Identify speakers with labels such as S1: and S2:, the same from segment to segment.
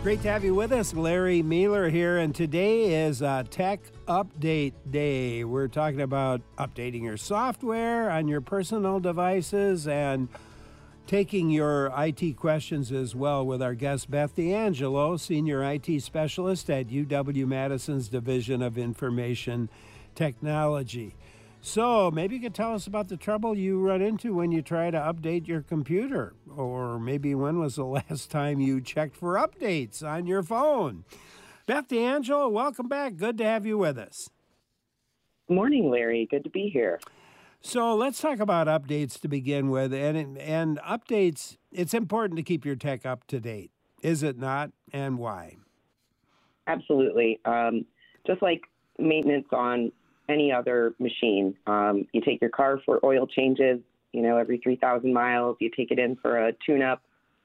S1: Great to have you with us. Larry Mueller here, and today is Tech Update Day. We're talking about updating your software on your personal devices and taking your IT questions as well with our guest Beth D'Angelo, Senior IT Specialist at UW-Madison's Division of Information Technology. So maybe you could tell us about the trouble you run into when you try to update your computer, or maybe when was the last time you checked for updates on your phone. Beth D'Angelo, welcome back. Good to have you with us.
S2: Morning, Larry. Good to be here.
S1: So let's talk about updates to begin with. And updates, it's important to keep your tech up to date, is it not? And why?
S2: Absolutely. Just like maintenance on any other machine. You take your car for oil changes, every 3,000 miles. You take it in for a tune-up.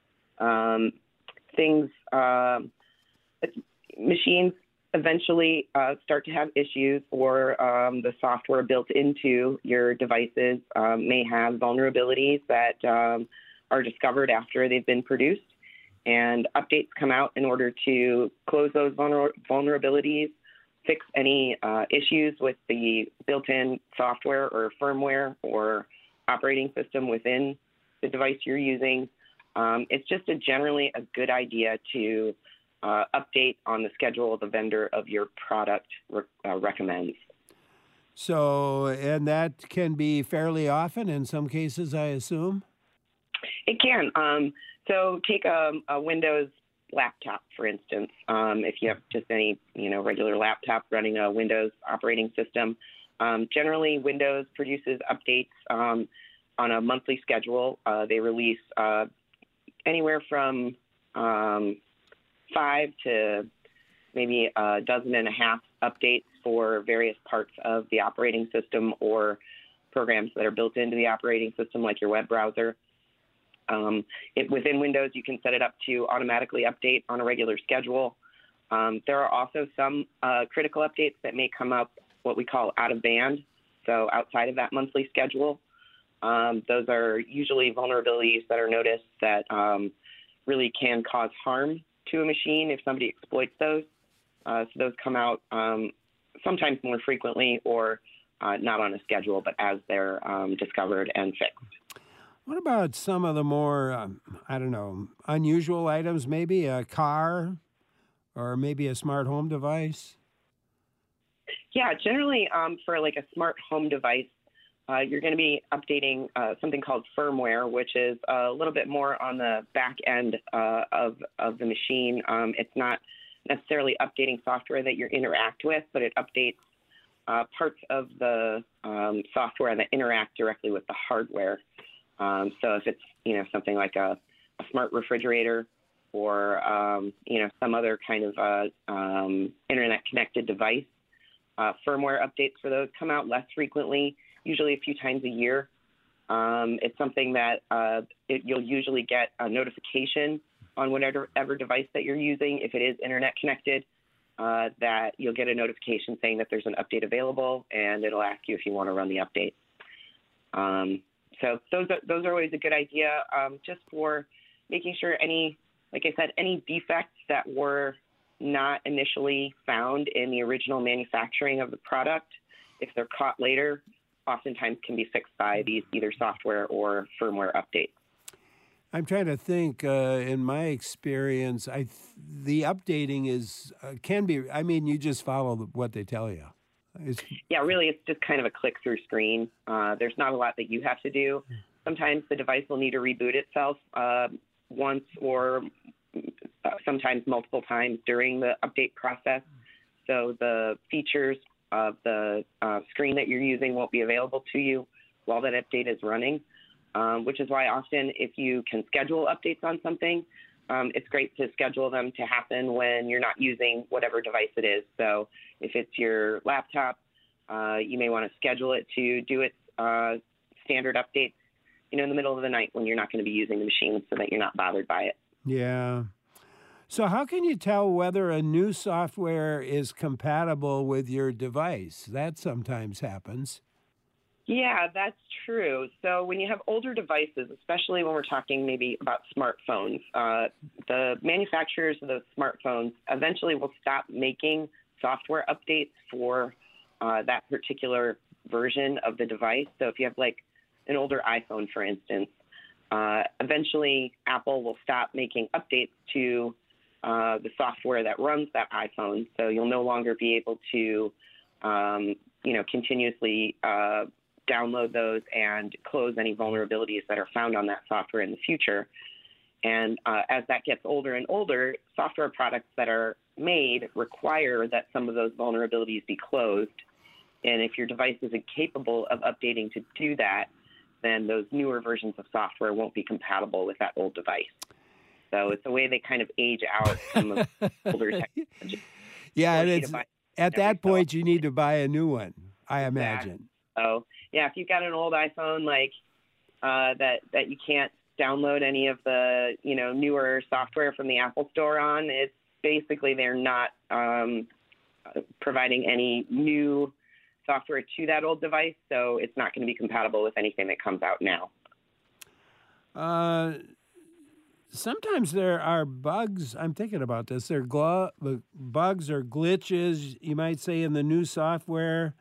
S2: Machines eventually start to have issues, or the software built into your devices may have vulnerabilities that are discovered after they've been produced. And updates come out in order to close those vulnerabilities, fix any issues with the built-in software or firmware or operating system within the device you're using. It's just generally a good idea to update on the schedule the vendor of your product recommends.
S1: So, and that can be fairly often in some cases, I assume?
S2: It can. So take a Windows laptop, for instance. If you have just any, regular laptop running a Windows operating system, generally Windows produces updates on a monthly schedule. They release anywhere from 5 to maybe a dozen and a half updates for various parts of the operating system or programs that are built into the operating system, like your web browser. Within Windows, you can set it up to automatically update on a regular schedule. There are also some critical updates that may come up, what we call out of band, so outside of that monthly schedule. Those are usually vulnerabilities that are noticed that really can cause harm to a machine if somebody exploits those. So those come out sometimes more frequently, or not on a schedule, but as they're discovered and fixed.
S1: What about some of the more, unusual items, maybe a car or maybe a smart home device?
S2: Yeah, generally for like a smart home device, you're going to be updating something called firmware, which is a little bit more on the back end of the machine. It's not necessarily updating software that you interact with, but it updates parts of the software that interact directly with the hardware. So if it's, something like a smart refrigerator or, some other kind of internet-connected device, firmware updates for those come out less frequently, usually a few times a year. It's something that you'll usually get a notification on whatever device that you're using. If it is internet-connected, that you'll get a notification saying that there's an update available, and it'll ask you if you want to run the update. So those are always a good idea, just for making sure any defects that were not initially found in the original manufacturing of the product, if they're caught later, oftentimes can be fixed by these either software or firmware updates.
S1: I'm trying to think, in my experience, the updating can be, you just follow what they tell you.
S2: Really, it's just kind of a click-through screen. There's not a lot that you have to do. Sometimes the device will need to reboot itself once or sometimes multiple times during the update process. So the features of the screen that you're using won't be available to you while that update is running, which is why often if you can schedule updates on something, it's great to schedule them to happen when you're not using whatever device it is. So if it's your laptop, you may want to schedule it to do its standard updates, in the middle of the night when you're not going to be using the machine, so that you're not bothered by it.
S1: Yeah. So how can you tell whether a new software is compatible with your device? That sometimes happens.
S2: Yeah, that's true. So when you have older devices, especially when we're talking maybe about smartphones, the manufacturers of those smartphones eventually will stop making software updates for that particular version of the device. So if you have like an older iPhone, for instance, eventually Apple will stop making updates to the software that runs that iPhone. So you'll no longer be able to, continuously download those and close any vulnerabilities that are found on that software in the future. And as that gets older and older, software products that are made require that some of those vulnerabilities be closed. And if your device isn't capable of updating to do that, then those newer versions of software won't be compatible with that old device. So it's a way they kind of age out some of the older technology.
S1: Yeah, and it's, at that point, you need to buy a new one, I imagine.
S2: So, yeah, if you've got an old iPhone like that you can't download any of the newer software from the Apple Store on, it's basically they're not providing any new software to that old device, so it's not going to be compatible with anything that comes out now.
S1: Sometimes there are bugs. I'm thinking about this. There are bugs or glitches, you might say, in the new software.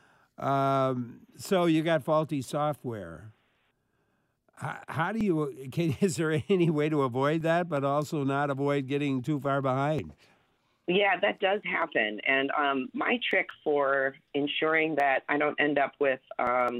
S1: So you got faulty software. How do you? Is there any way to avoid that, but also not avoid getting too far behind?
S2: Yeah, that does happen. And my trick for ensuring that I don't end up with, a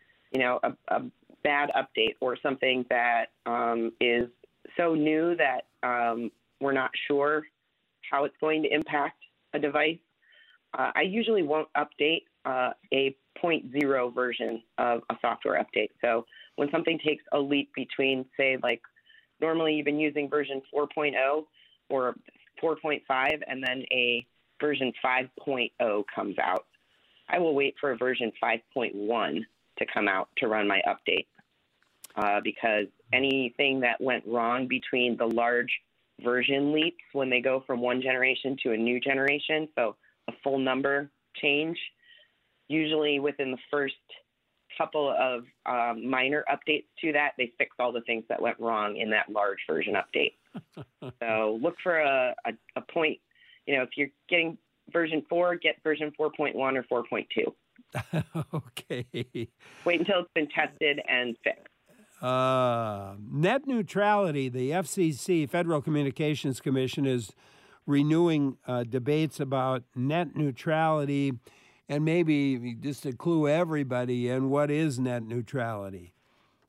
S2: bad update or something that is so new that we're not sure how it's going to impact a device, I usually won't update a 0.0 version of a software update. So when something takes a leap between, say, like normally you've been using version 4.0 or 4.5 and then a version 5.0 comes out, I will wait for a version 5.1 to come out to run my update. Because anything that went wrong between the large version leaps when they go from one generation to a new generation, so a full number change, usually within the first couple of minor updates to that, they fix all the things that went wrong in that large version update. So look for a point, if you're getting version 4, get version 4.1 or 4.2.
S1: Okay.
S2: Wait until it's been tested and fixed.
S1: Net neutrality, the FCC, Federal Communications Commission, is renewing debates about net neutrality, and maybe just to clue everybody in, what is net neutrality?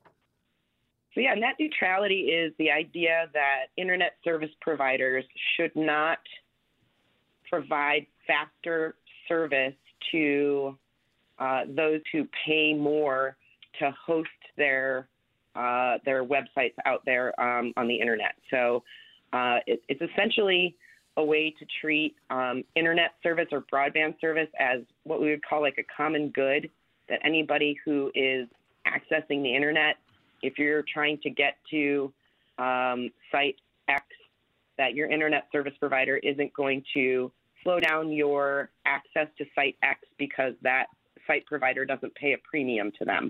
S2: So yeah, net neutrality is the idea that internet service providers should not provide faster service to those who pay more to host their websites out there on the internet. So it's essentially a way to treat internet service or broadband service as what we would call like a common good, that anybody who is accessing the internet, if you're trying to get to site X, that your internet service provider isn't going to slow down your access to site X because that site provider doesn't pay a premium to them.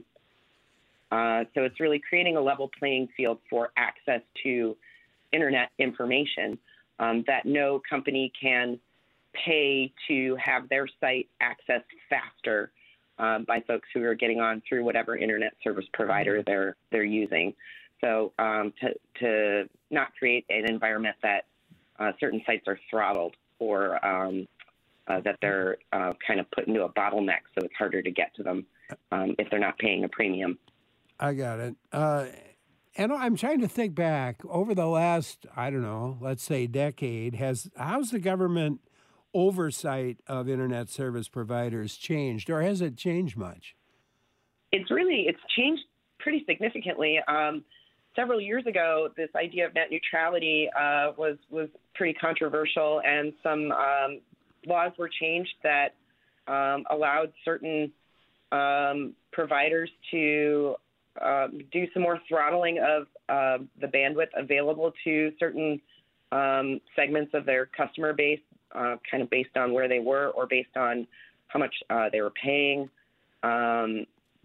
S2: So it's really creating a level playing field for access to internet information, that no company can pay to have their site accessed faster by folks who are getting on through whatever internet service provider they're using. So to not create an environment that certain sites are throttled or that they're kind of put into a bottleneck, so it's harder to get to them if they're not paying a premium.
S1: I got it. And I'm trying to think back over the last, I don't know, let's say decade, how's the government oversight of internet service providers changed, or has it changed much?
S2: It's changed pretty significantly. Several years ago, this idea of net neutrality was pretty controversial, and some laws were changed that allowed certain providers to do some more throttling of the bandwidth available to certain segments of their customer base, kind of based on where they were or based on how much they were paying.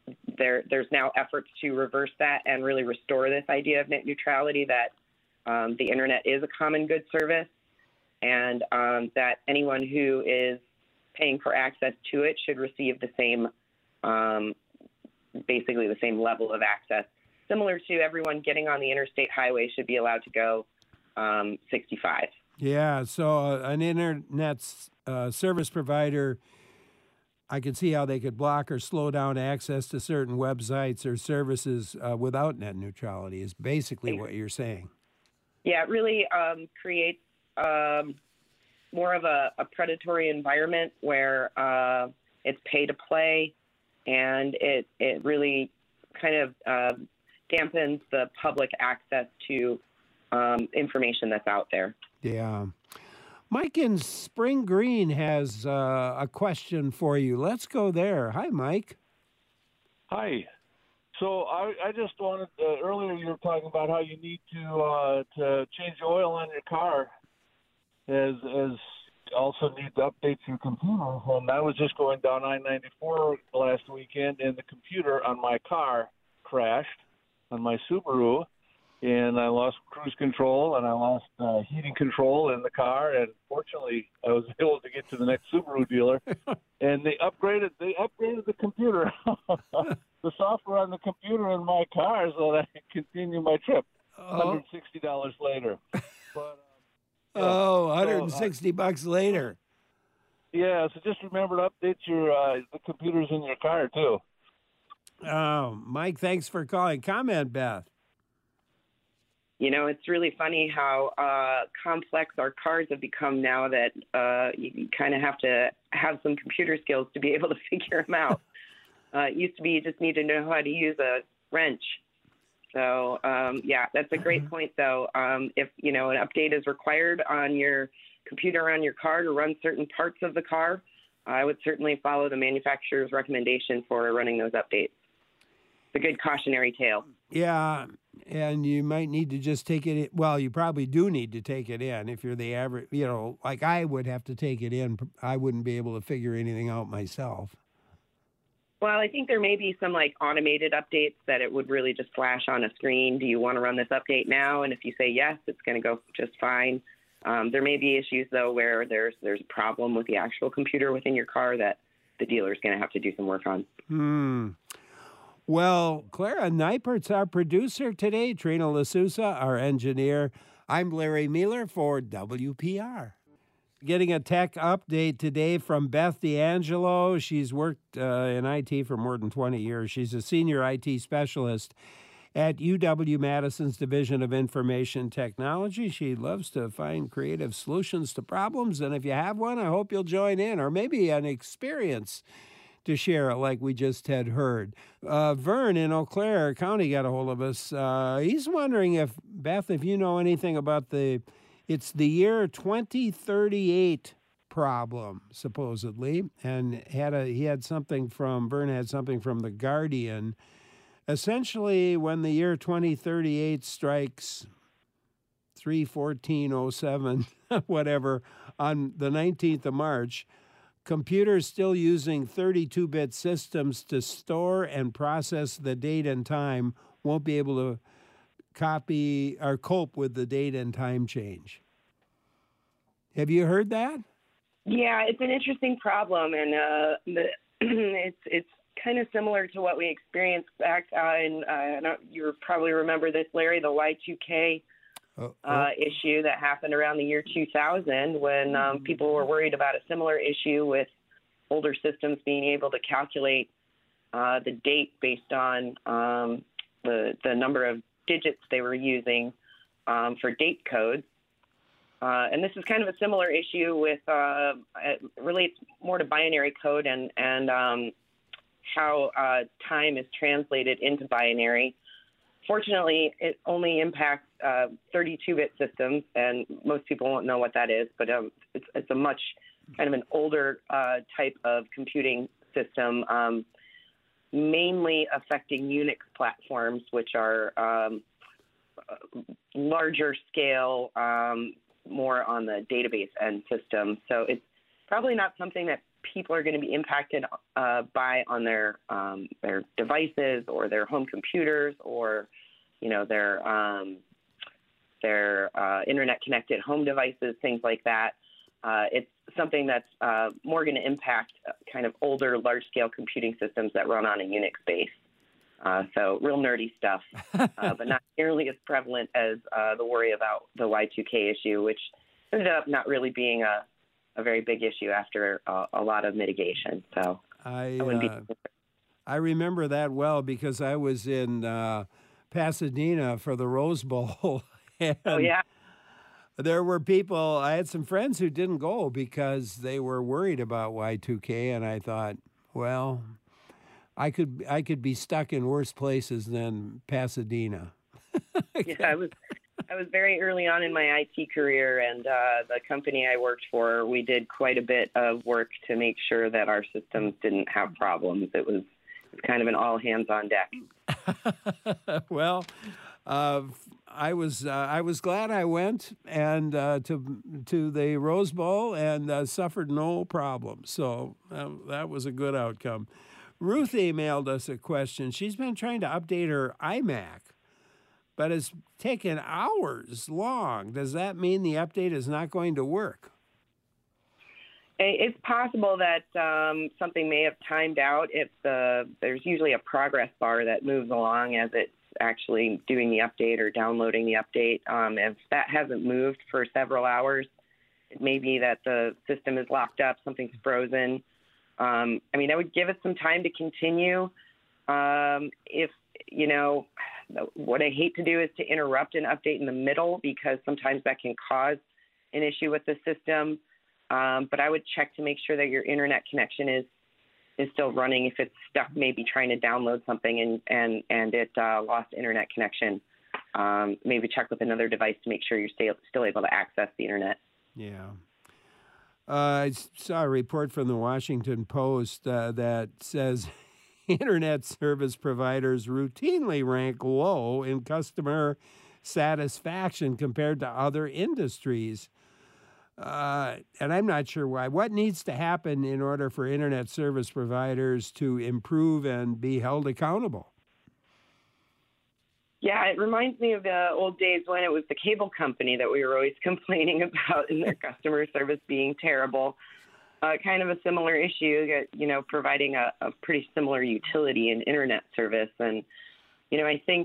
S2: there's now efforts to reverse that and really restore this idea of net neutrality, that the internet is a common good service, and that anyone who is paying for access to it should receive the same, basically the same level of access. Similar to everyone getting on the interstate highway should be allowed to go 65.
S1: Yeah, so an internet service provider, I could see how they could block or slow down access to certain websites or services without net neutrality is basically what you're saying.
S2: Yeah, it really creates more of a predatory environment where it's pay to play, and it really kind of dampens the public access to information that's out there.
S1: Yeah. Mike in Spring Green has a question for you. Let's go there. Hi, Mike.
S3: Hi. So I just wanted, earlier you were talking about how you need to change oil on your car as also need to update your computer. And I was just going down I-94 last weekend, and the computer on my car crashed on my Subaru, and I lost cruise control, and I lost heating control in the car, and fortunately I was able to get to the next Subaru dealer, and they upgraded the computer, the software on the computer in my car, so that I could continue my trip. $160 later. But,
S1: $160 later.
S3: Yeah, so just remember to update the computers in your car too.
S1: Oh, Mike, thanks for calling. Comment, Beth.
S2: You know, it's really funny how complex our cars have become now that you kind of have to have some computer skills to be able to figure them out. It used to be you just need to know how to use a wrench. So, yeah, that's a great point, though. If, an update is required on your computer on your car to run certain parts of the car, I would certainly follow the manufacturer's recommendation for running those updates. It's a good cautionary tale.
S1: Yeah, and you might need to just take it in. Well, you probably do need to take it in if you're the average, like I would have to take it in. I wouldn't be able to figure anything out myself.
S2: Well, I think there may be some automated updates that it would really just flash on a screen. Do you want to run this update now? And if you say yes, it's going to go just fine. There may be issues, though, where there's a problem with the actual computer within your car that the dealer's going to have to do some work on.
S1: Well, Clara Neipert's our producer today, Trina LaSousa, our engineer. I'm Larry Mueller for WPR. Getting a tech update today from Beth D'Angelo. She's worked in IT for more than 20 years. She's a senior IT specialist at UW-Madison's Division of Information Technology. She loves to find creative solutions to problems, and if you have one, I hope you'll join in, or maybe an experience to share it like we just had heard. Vern in Eau Claire County got a hold of us. He's wondering if, Beth, if you know anything about it's the year 2038 problem, supposedly, and Vern had something from The Guardian. Essentially, when the year 2038 strikes 3/14/07, whatever, on the 19th of March, computers still using 32-bit systems to store and process the date and time won't be able to copy or cope with the date and time change. Have you heard that?
S2: Yeah, it's an interesting problem, and it's kind of similar to what we experienced back in, you probably remember this, Larry, the Y2K issue that happened around the year 2000 when people were worried about a similar issue with older systems being able to calculate the date based on the number of digits they were using for date codes. And this is kind of a similar issue with, it relates more to binary code and how time is translated into binary. Fortunately, it only impacts 32-bit systems, and most people won't know what that is, but it's a much kind of an older type of computing system, mainly affecting Unix platforms, which are larger scale, more on the database end system. So it's probably not something that people are going to be impacted by on their devices or their home computers or, you know, their internet-connected home devices, things like that. It's something that's more going to impact kind of older, large-scale computing systems that run on a Unix base. So real nerdy stuff, but not nearly as prevalent as the worry about the Y2K issue, which ended up not really being a very big issue after a lot of mitigation. So
S1: I remember that well because I was in Pasadena for the Rose Bowl. And
S2: oh, yeah.
S1: there were people, I had some friends who didn't go because they were worried about Y2K, and I thought, well, I could be stuck in worse places than Pasadena.
S2: Yeah, I was very early on in my IT career, and the company I worked for, we did quite a bit of work to make sure that our systems didn't have problems. It was kind of an all hands on deck.
S1: Well, I was glad I went and to the Rose Bowl and suffered no problems. So that was a good outcome. Ruth emailed us a question. She's been trying to update her iMac, but it's taken hours long. Does that mean the update is not going to work?
S2: It's possible that something may have timed out. There's usually a progress bar that moves along as it's actually doing the update or downloading the update. If that hasn't moved for several hours, it may be that the system is locked up, something's frozen. I would give it some time to continue. If, you know, what I hate to do is to interrupt an update in the middle because sometimes that can cause an issue with the system. But I would check to make sure that your internet connection is still running. If it's stuck, maybe trying to download something and it lost internet connection, maybe check with another device to make sure you're still able to access the internet.
S1: Yeah. I saw a report from the Washington Post that says internet service providers routinely rank low in customer satisfaction compared to other industries. And I'm not sure why. What needs to happen in order for internet service providers to improve and be held accountable?
S2: Yeah, it reminds me of the old days when it was the cable company that we were always complaining about and their customer service being terrible. Kind of a similar issue, you know, providing a pretty similar utility in internet service. And, you know, I think,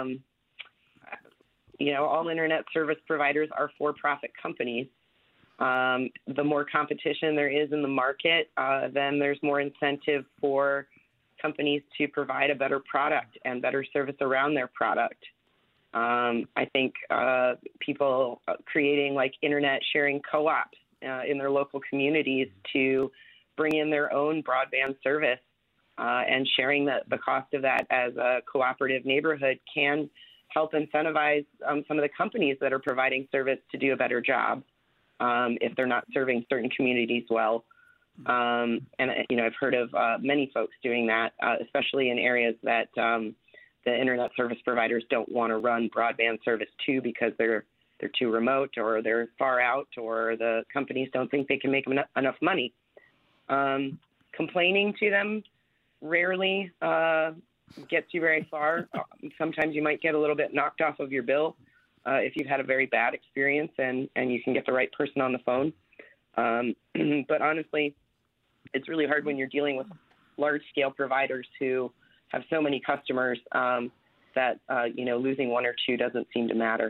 S2: you know, all internet service providers are for-profit companies. The more competition there is in the market, then there's more incentive for companies to provide a better product and better service around their product. I think people creating like internet sharing co-ops in their local communities to bring in their own broadband service and sharing the cost of that as a cooperative neighborhood can help incentivize some of the companies that are providing service to do a better job if they're not serving certain communities well. And, you know, I've heard of many folks doing that, especially in areas that the internet service providers don't want to run broadband service to because they're too remote or they're far out or the companies don't think they can make enough money. Complaining to them rarely gets you very far. Sometimes you might get a little bit knocked off of your bill if you've had a very bad experience and you can get the right person on the phone. But honestly, it's really hard when you're dealing with large-scale providers who have so many customers that, you know, losing one or two doesn't seem to matter.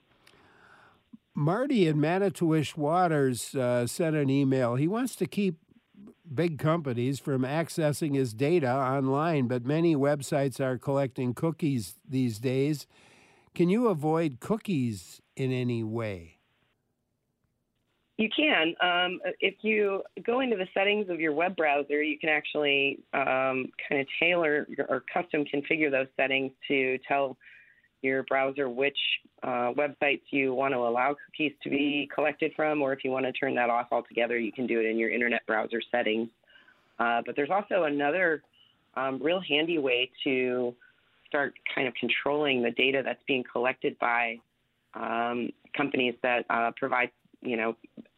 S1: Marty in Manitowish Waters sent an email. He wants to keep big companies from accessing his data online, but many websites are collecting cookies these days. Can you avoid cookies in any way?
S2: You can. If you go into the settings of your web browser, you can actually kind of tailor or custom configure those settings to tell your browser which websites you want to allow cookies to be collected from, or if you want to turn that off altogether, you can do it in your internet browser settings. But there's also another real handy way to start kind of controlling the data that's being collected by companies that provide, you know,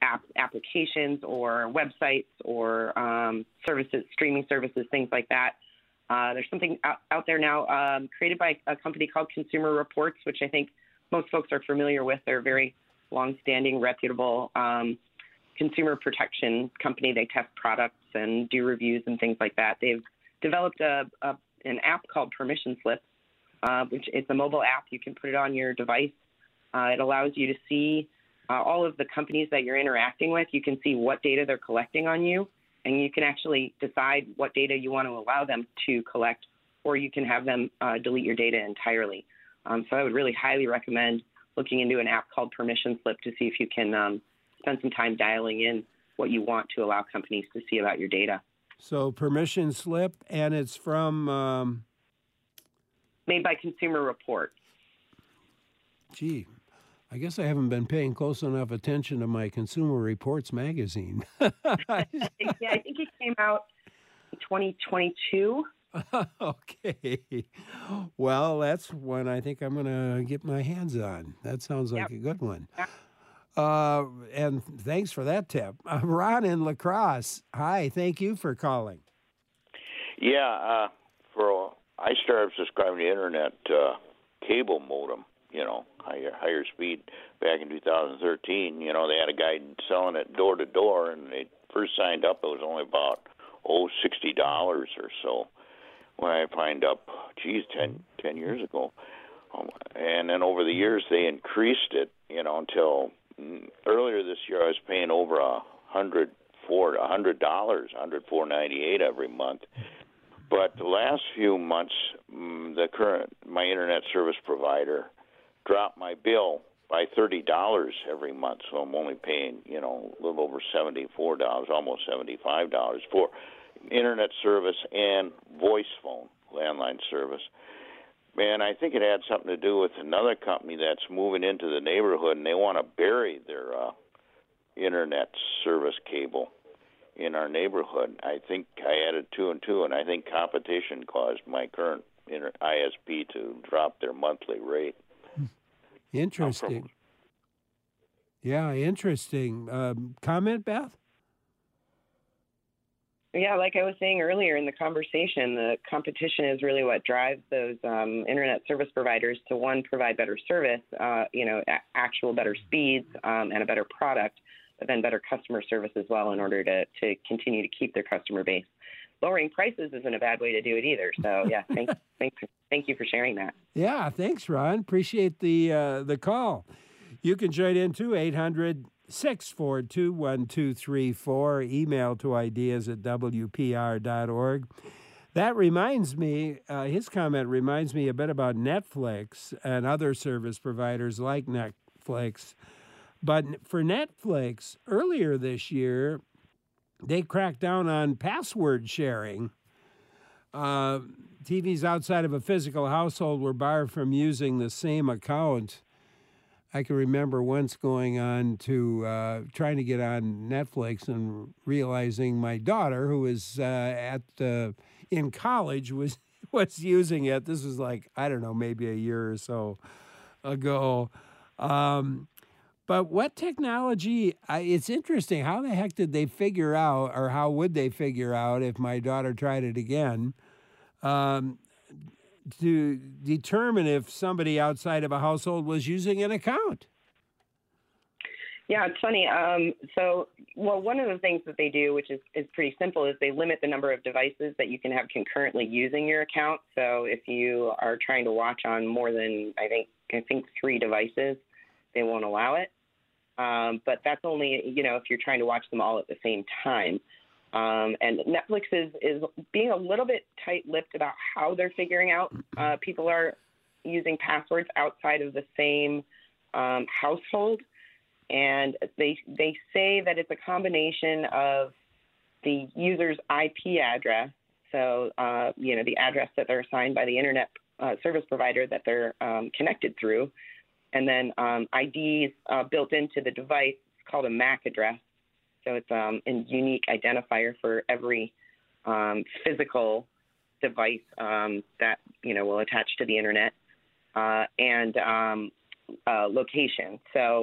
S2: applications or websites or services, streaming services, things like that. There's something out there now created by a company called Consumer Reports, which I think most folks are familiar with. They're a very long-standing, reputable consumer protection company. They test products and do reviews and things like that. They've developed an app called Permission Slip, which is a mobile app. You can put it on your device. It allows you to see all of the companies that you're interacting with. You can see what data they're collecting on you, and you can actually decide what data you want to allow them to collect, or you can have them delete your data entirely. So I would really highly recommend looking into an app called Permission Slip to see if you can spend some time dialing in what you want to allow companies to see about your data.
S1: So Permission Slip, and it's from?
S2: Made by Consumer Report.
S1: Gee, I guess I haven't been paying close enough attention to my Consumer Reports magazine.
S2: Yeah, I think it came out in 2022.
S1: Okay. Well, that's one I think I'm going to get my hands on. That sounds like a good one. Yeah. And thanks for that tip. Ron in La Crosse. Hi, thank you for calling.
S4: Yeah, I started subscribing to internet cable modem, higher speed back in 2013. They had a guy selling it door to door, and they first signed up, it was only about $60 or so. When I signed up, 10 years ago. And then over the years, they increased it, until earlier this year I was paying over $100, $104.98 every month. But the last few months, my internet service provider dropped my bill by $30 every month, so I'm only paying, a little over $74, almost $75 for internet service and voice phone, landline service. Man, I think it had something to do with another company that's moving into the neighborhood, and they want to bury their internet service cable in our neighborhood. I think I added 2 and 2, and I think competition caused my current ISP to drop their monthly rate.
S1: Interesting. Yeah, interesting. Comment, Beth?
S2: Yeah, like I was saying earlier in the conversation, the competition is really what drives those internet service providers to, one, provide better service, actual better speeds and a better product, but then better customer service as well in order to continue to keep their customer base. Lowering prices isn't a bad way to do it either. So, yeah, thank you for sharing that.
S1: Yeah, thanks, Ron. Appreciate the call. You can join in too, 800-642-1234, email to ideas@wpr.org. That reminds me, his comment reminds me a bit about Netflix and other service providers like Netflix. But for Netflix, earlier this year, they cracked down on password sharing. TVs outside of a physical household were barred from using the same account. I can remember once going on to trying to get on Netflix and realizing my daughter, who was in college, was using it. This was like, I don't know, maybe a year or so ago. But what technology, it's interesting, how the heck did they figure out, or how would they figure out if my daughter tried it again, to determine if somebody outside of a household was using an account?
S2: Yeah, it's funny. One of the things that they do, which is pretty simple, is they limit the number of devices that you can have concurrently using your account. So if you are trying to watch on more than, I think 3 devices, they won't allow it. But that's only, if you're trying to watch them all at the same time. And Netflix is being a little bit tight-lipped about how they're figuring out people are using passwords outside of the same household. And they say that it's a combination of the user's IP address, so, the address that they're assigned by the internet service provider that they're connected through, and then IDs built into the device. It's called a MAC address. So it's a unique identifier for every physical device that, will attach to the internet and location. So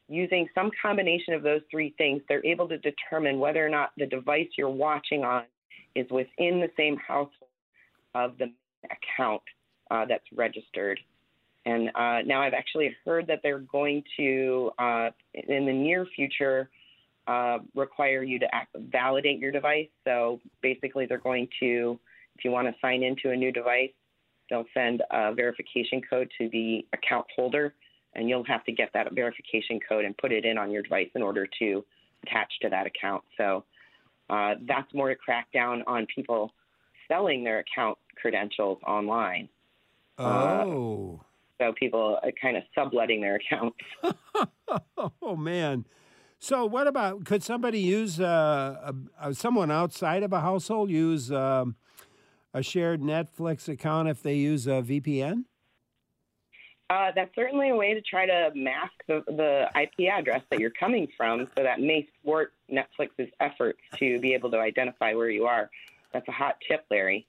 S2: using some combination of those three things, they're able to determine whether or not the device you're watching on is within the same household of the account that's registered. And now I've actually heard that they're going to, in the near future, require you to validate your device. So basically they're going to, if you want to sign into a new device, they'll send a verification code to the account holder, and you'll have to get that verification code and put it in on your device in order to attach to that account. So that's more to crack down on people selling their account credentials online.
S1: Oh.
S2: So people are kind of subletting their accounts.
S1: Oh, man. So what about, could somebody use, someone outside of a household use a shared Netflix account if they use a VPN?
S2: That's certainly a way to try to mask the IP address that you're coming from, so that may thwart Netflix's efforts to be able to identify where you are. That's a hot tip, Larry.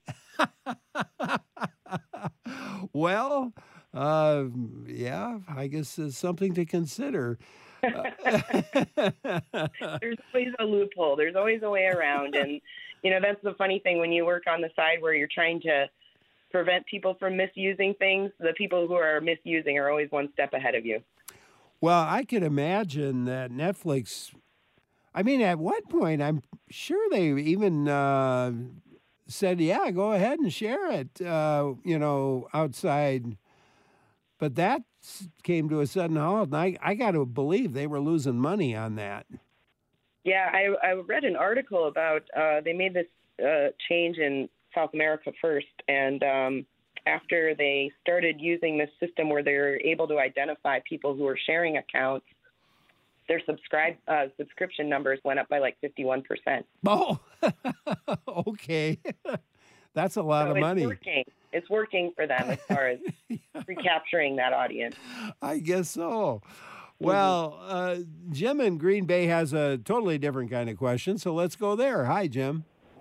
S1: Well, yeah, I guess it's something to consider.
S2: There's always a loophole. There's always a way around. And, that's the funny thing when you work on the side where you're trying to prevent people from misusing things. The people who are misusing are always one step ahead of you.
S1: Well, I could imagine that Netflix, I mean, at one point, I'm sure they even said, yeah, go ahead and share it, outside. But that came to a sudden halt, and I got to believe they were losing money on that.
S2: Yeah, I read an article about they made this change in South America first, and after they started using this system where they're able to identify people who are sharing accounts, their subscription numbers went up by like 51%.
S1: Oh, okay. That's a lot of money.
S2: It's working for them as far as recapturing that audience.
S1: I guess so. Well, Jim in Green Bay has a totally different kind of question, so let's go there. Hi, Jim.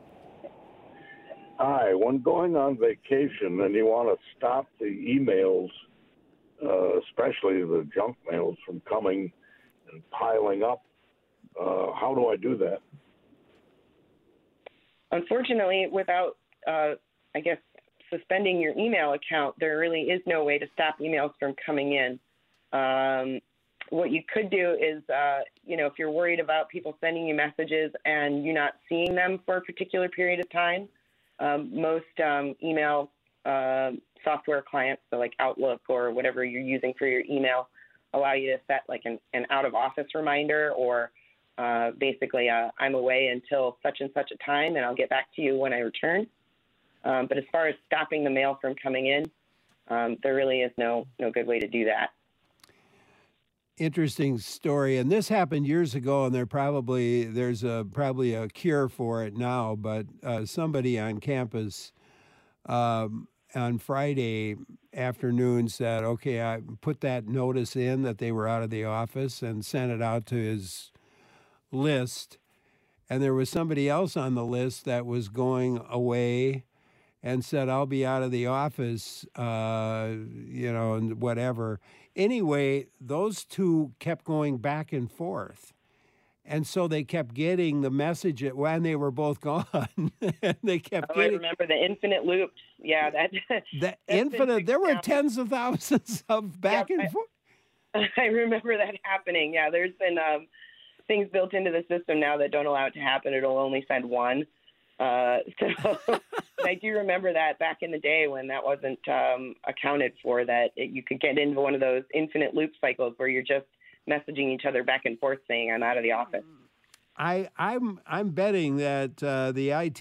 S5: Hi. When going on vacation and you want to stop the emails, especially the junk mails, from coming and piling up, how do I do that?
S2: Unfortunately, without, suspending your email account, there really is no way to stop emails from coming in. What you could do is, if you're worried about people sending you messages and you're not seeing them for a particular period of time, most email software clients, so like Outlook or whatever you're using for your email, allow you to set like an out-of-office reminder, or basically I'm away until such and such a time, and I'll get back to you when I return. But as far as stopping the mail from coming in, there really is no good way to do that.
S1: Interesting story, and this happened years ago, and there's probably a cure for it now. But somebody on campus on Friday afternoon said, "Okay, I put that notice in that they were out of the office and sent it out to his list, and there was somebody else on the list that was going away." And said, I'll be out of the office, and whatever. Anyway, those two kept going back and forth. And so they kept getting the message when they were both gone. And they kept getting...
S2: I remember the infinite loops. Yeah,
S1: the infinite... There were tens of thousands of back and forth.
S2: I remember that happening. Yeah, there's been things built into the system now that don't allow it to happen. It'll only send one. So I do remember that back in the day when that wasn't accounted for, that you could get into one of those infinite loop cycles where you're just messaging each other back and forth saying, I'm out of the office.
S1: I'm betting that the IT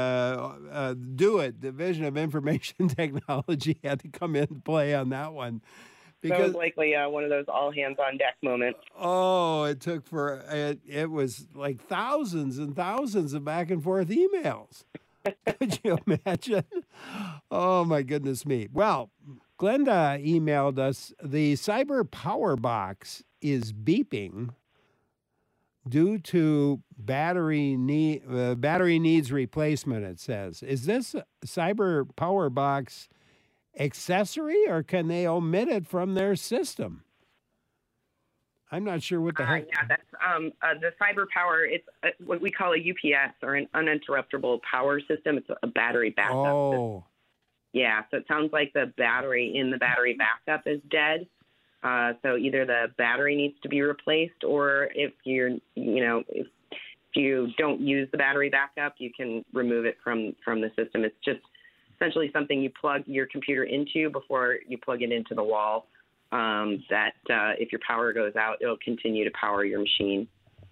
S1: Division of Information Technology had to come into play on that one.
S2: Because that was likely one of those all hands on deck moments.
S1: Oh, it was like thousands and thousands of back and forth emails. Could you imagine? Oh, my goodness me. Well, Glenda emailed us, the Cyber Power Box is beeping due to battery needs replacement, it says. Is this Cyber Power Box accessory, or can they omit it from their system? I'm not sure what the heck.
S2: Yeah, that's the Cyber Power. It's what we call a UPS, or an uninterruptible power system. It's a battery backup system.
S1: Oh.
S2: Yeah, so it sounds like the battery in the battery backup is dead. So either the battery needs to be replaced, or if if you don't use the battery backup, you can remove it from the system. It's just essentially something you plug your computer into before you plug it into the wall. That if your power goes out, it'll continue to power your machine.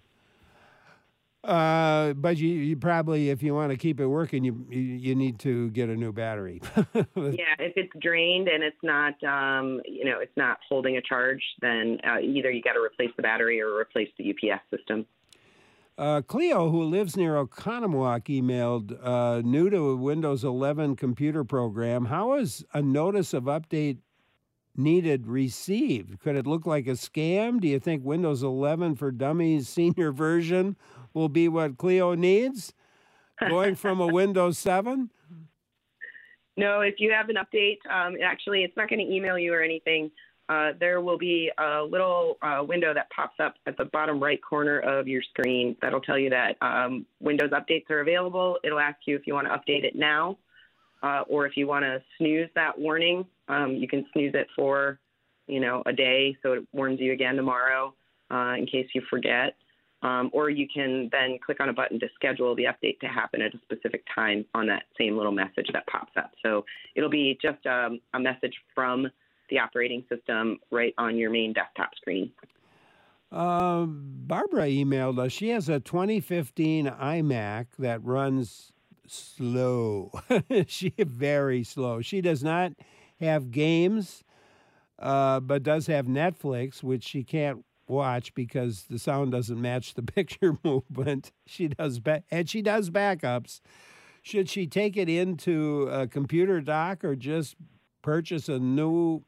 S1: But you probably, if you want to keep it working, you need to get a new battery.
S2: Yeah, if it's drained and it's not, it's not holding a charge, then either you got to replace the battery or replace the UPS system.
S1: Cleo, who lives near Oconomowoc, emailed, new to a Windows 11 computer program, how is a notice of update needed received? Could it look like a scam? Do you think Windows 11 for Dummies senior version will be what Cleo needs, going from a Windows 7?
S2: No, if you have an update, actually, it's not going to email you or anything. There will be a little window that pops up at the bottom right corner of your screen that'll tell you that Windows updates are available. It'll ask you if you want to update it now, or if you want to snooze that warning. You can snooze it for, a day, so it warns you again tomorrow in case you forget. Or you can then click on a button to schedule the update to happen at a specific time on that same little message that pops up. So it'll be just a message from the operating system right on your main desktop screen.
S1: Barbara emailed us. She has a 2015 iMac that runs slow. Very slow. She does not have games, but does have Netflix, which she can't watch because the sound doesn't match the picture movement. She does backups. Should she take it into a computer dock or just purchase a newer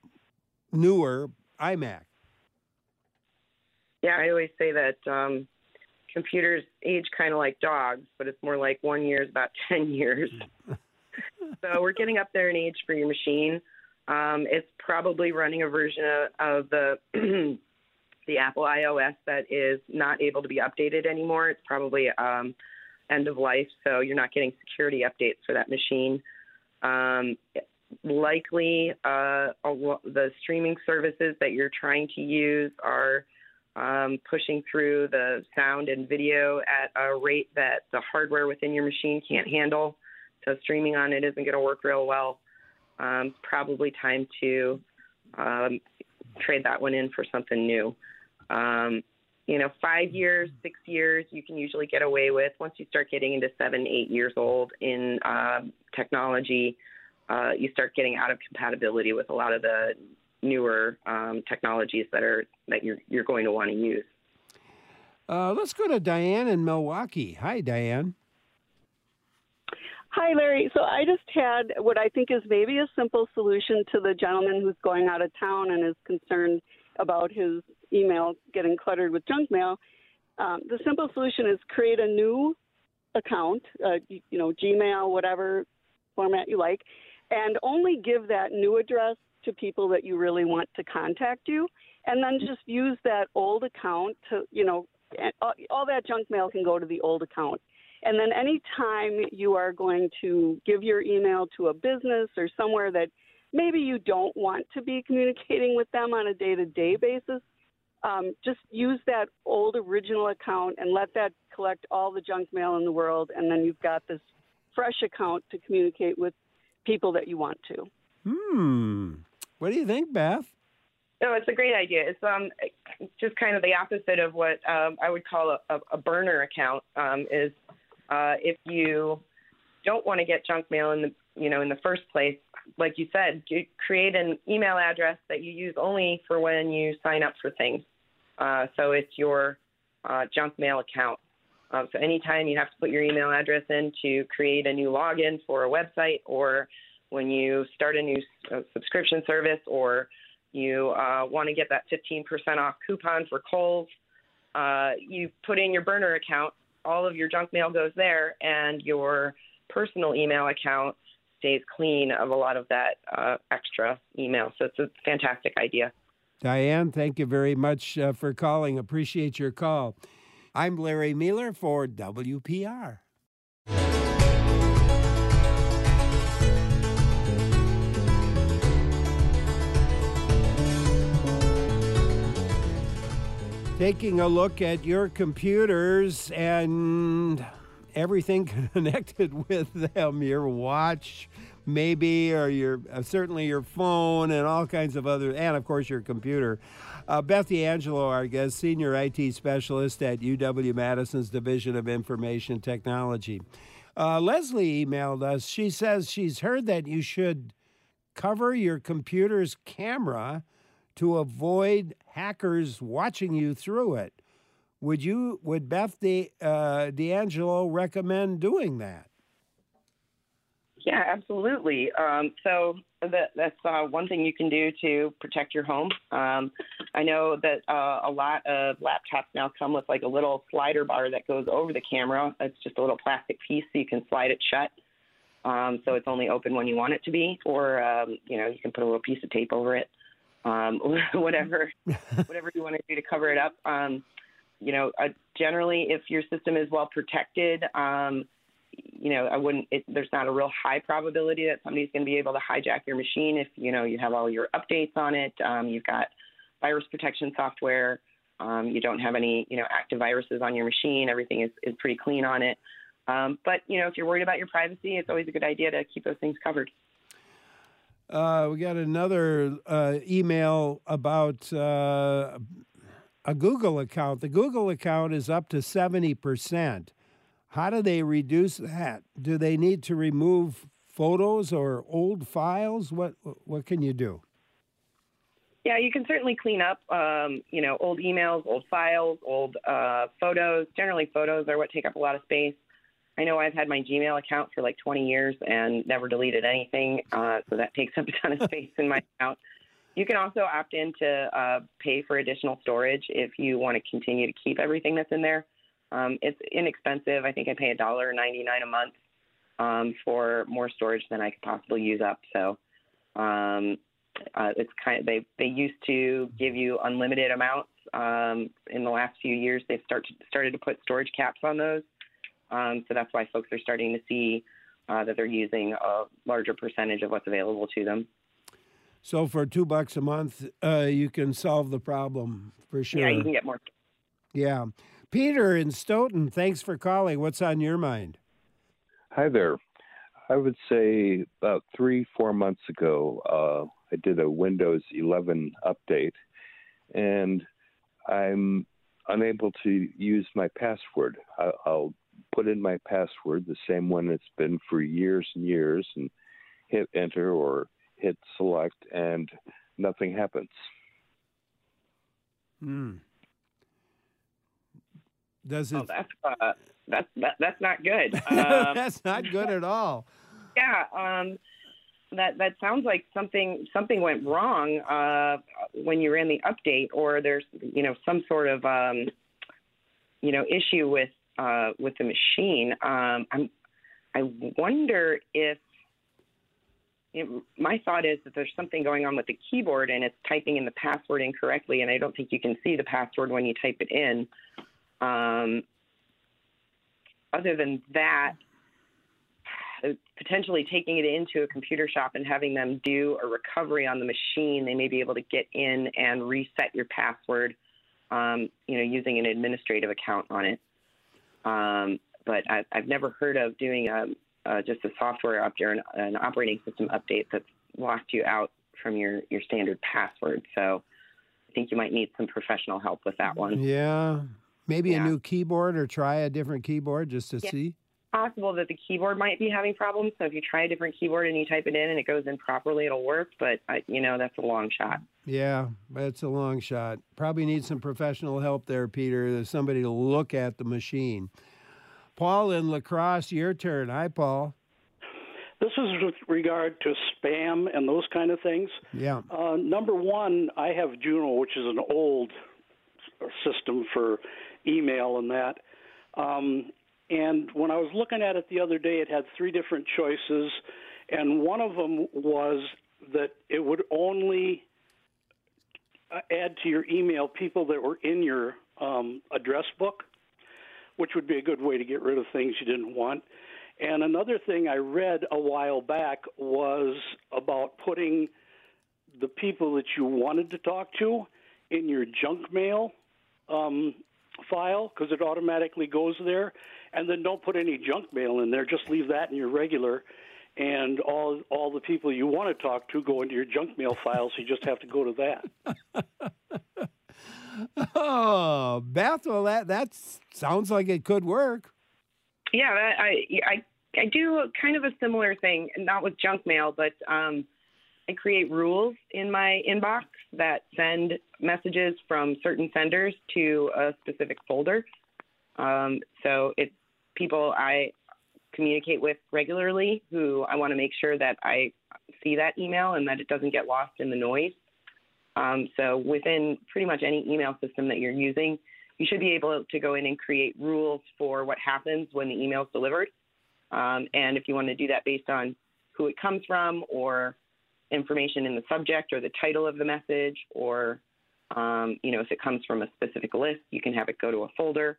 S1: iMac?
S2: Yeah, I always say that computers age kind of like dogs, but it's more like 1 year is about 10 years. So we're getting up there in age for your machine. It's probably running a version of the the Apple iOS that is not able to be updated anymore. It's probably end of life, so you're not getting security updates for that machine. Likely, the streaming services that you're trying to use are pushing through the sound and video at a rate that the hardware within your machine can't handle. So streaming on it isn't going to work real well. Probably time to trade that one in for something new. 5 years, 6 years, you can usually get away with. Once you start getting into 7, 8 years old in technology, you start getting out of compatibility with a lot of the newer technologies that you're going to want to use.
S1: Let's go to Diane in Milwaukee. Hi, Diane.
S6: Hi, Larry. So I just had what I think is maybe a simple solution to the gentleman who's going out of town and is concerned about his email getting cluttered with junk mail. The simple solution is create a new account, Gmail, whatever format you like, and only give that new address to people that you really want to contact you, and then just use that old account to, all that junk mail can go to the old account. And then anytime you are going to give your email to a business or somewhere that maybe you don't want to be communicating with them on a day-to-day basis, just use that old original account and let that collect all the junk mail in the world, and then you've got this fresh account to communicate with people that you want to.
S1: What do you think, Beth?
S2: No, it's a great idea. It's just kind of the opposite of what I would call a burner account. Is if you don't want to get junk mail in the first place, like you said, you create an email address that you use only for when you sign up for things. So it's your junk mail account. So anytime you have to put your email address in to create a new login for a website, or when you start a new subscription service, or you want to get that 15% off coupon for Kohl's, you put in your burner account, all of your junk mail goes there, and your personal email account stays clean of a lot of that extra email. So it's a fantastic idea.
S1: Diane, thank you very much for calling. Appreciate your call. I'm Larry Mueller for WPR. Taking a look at your computers and everything connected with them, your watch maybe, or your certainly your phone and all kinds of other, and of course your computer. Beth D'Angelo, our guest, Senior IT Specialist at UW-Madison's Division of Information Technology. Leslie emailed us. She says she's heard that you should cover your computer's camera to avoid hackers watching you through it. Would Beth D'Angelo recommend doing that?
S2: Yeah, absolutely. So that's one thing you can do to protect your home. I know that a lot of laptops now come with like a little slider bar that goes over the camera. It's just a little plastic piece so you can slide it shut. So it's only open when you want it to be, or you can put a little piece of tape over it. Whatever you want to do to cover it up. Generally, if your system is well protected, there's not a real high probability that somebody's going to be able to hijack your machine if, you have all your updates on it. You've got virus protection software. You don't have any, active viruses on your machine. Everything is pretty clean on it. But if you're worried about your privacy, it's always a good idea to keep those things covered.
S1: We got another email about a Google account. The Google account is up to 70%. How do they reduce that? Do they need to remove photos or old files? What can you do?
S2: Yeah, you can certainly clean up, old emails, old files, old photos. Generally, photos are what take up a lot of space. I know I've had my Gmail account for like 20 years and never deleted anything, so that takes up a ton of space in my account. You can also opt in to pay for additional storage if you want to continue to keep everything that's in there. It's inexpensive. I think I pay $1.99 a month for more storage than I could possibly use up. So it's they used to give you unlimited amounts. In the last few years, they've started to put storage caps on those. So that's why folks are starting to see that they're using a larger percentage of what's available to them.
S1: So for $2 a month, you can solve the problem for sure.
S2: Yeah, you can get more.
S1: Yeah. Peter in Stoughton, thanks for calling. What's on your mind?
S7: Hi there. I would say about 3-4 months ago, I did a Windows 11 update, and I'm unable to use my password. I'll put in my password, the same one it's been for years and years, and hit enter or hit select, and nothing happens.
S1: Does it?
S2: Oh, that's not good.
S1: That's not good at all.
S2: Yeah, that sounds like something went wrong when you ran the update, or there's some sort of issue with the machine. I wonder if my thought is that there's something going on with the keyboard and it's typing in the password incorrectly, and I don't think you can see the password when you type it in. Other than that, potentially taking it into a computer shop and having them do a recovery on the machine, they may be able to get in and reset your password, using an administrative account on it. But I've never heard of doing just a software update or an operating system update that's locked you out from your standard password. So I think you might need some professional help with that one.
S1: Yeah. Maybe a new keyboard, or try a different keyboard just to see.
S2: Possible that the keyboard might be having problems. So if you try a different keyboard and you type it in and it goes in properly, it'll work. But, that's a long shot.
S1: Yeah, it's a long shot. Probably need some professional help there, Peter. There's somebody to look at the machine. Paul in La Crosse, your turn. Hi, Paul.
S8: This is with regard to spam and those kind of things.
S1: Yeah.
S8: Number one, I have Juno, which is an old system for email and that. And when I was looking at it the other day, it had 3 different choices, and one of them was that it would only add to your email people that were in your address book, which would be a good way to get rid of things you didn't want. And another thing I read a while back was about putting the people that you wanted to talk to in your junk mail file, because it automatically goes there. And then don't put any junk mail in there. Just leave that in your regular. And all the people you want to talk to go into your junk mail file, so you just have to go to that.
S1: Oh, Beth, well, that sounds like it could work.
S2: Yeah, I do kind of a similar thing, not with junk mail, but I create rules in my inbox that send messages from certain senders to a specific folder. So it's people I communicate with regularly who I want to make sure that I see that email and that it doesn't get lost in the noise. So within pretty much any email system that you're using, you should be able to go in and create rules for what happens when the email is delivered. And if you want to do that based on who it comes from or information in the subject or the title of the message, or, if it comes from a specific list, you can have it go to a folder.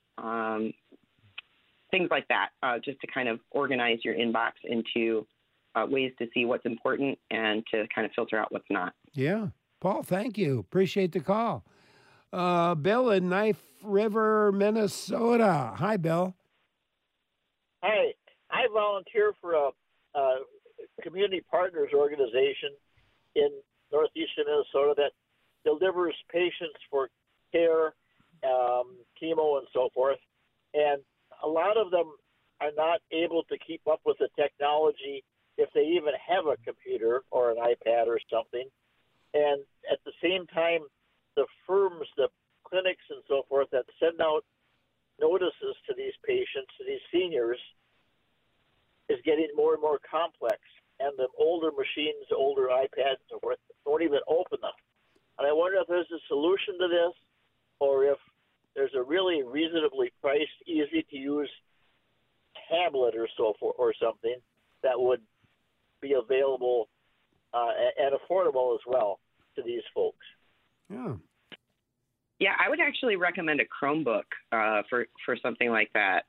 S2: Things like that, just to kind of organize your inbox into ways to see what's important and to kind of filter out what's not.
S1: Yeah. Paul, thank you. Appreciate the call. Bill in Knife River, Minnesota. Hi, Bill.
S9: Hi. I volunteer for a community partners organization in northeastern Minnesota that delivers patients for care, chemo, and so forth. And a lot of them are not able to keep up with the technology if they even have a computer or an iPad or something. And at the same time, the firms, the clinics and so forth that send out notices to these patients, to these seniors, is getting more and more complex. And the older machines, older iPads and so forth, don't even open them. And I wonder if there's a solution to this, or if there's a really reasonably priced, easy-to-use tablet or so forth, or something that would be available and affordable as well to these folks.
S1: Yeah.
S2: Yeah, I would actually recommend a Chromebook for something like that.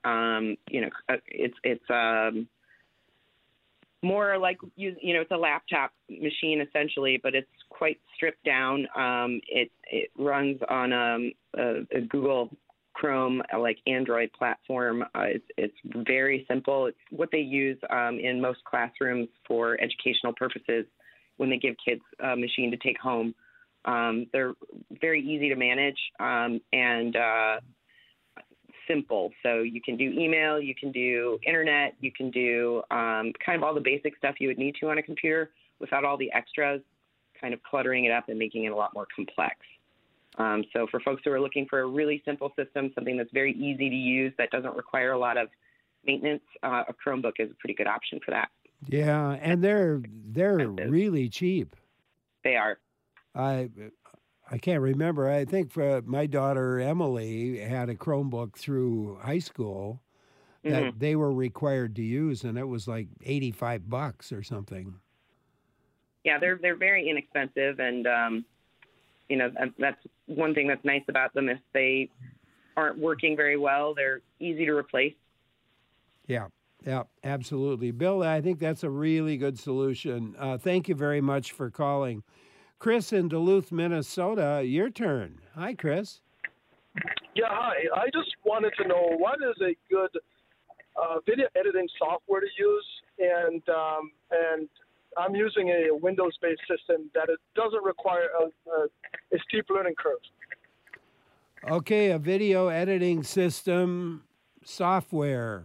S2: It's more like it's a laptop machine essentially, but it's quite stripped down. It runs on a Google Chrome like Android platform. It's very simple. It's what they use in most classrooms for educational purposes when they give kids a machine to take home. They're very easy to manage and simple. So you can do email, you can do internet, you can do kind of all the basic stuff you would need to on a computer without all the extras, kind of cluttering it up and making it a lot more complex. So for folks who are looking for a really simple system, something that's very easy to use, that doesn't require a lot of maintenance, a Chromebook is a pretty good option for that.
S1: Yeah, and they're really cheap.
S2: They are.
S1: I can't remember. I think for my daughter Emily had a Chromebook through high school that they were required to use, and it was like $85 or something.
S2: Yeah, they're very inexpensive, and that's one thing that's nice about them. If they aren't working very well, they're easy to replace.
S1: Yeah, absolutely. Bill, I think that's a really good solution. Thank you very much for calling. Chris in Duluth, Minnesota, your turn. Hi, Chris.
S10: Yeah, hi. I just wanted to know, what is a good video editing software to use? And I'm using a Windows-based system that it doesn't require a steep learning curve.
S1: Okay, a video editing system software.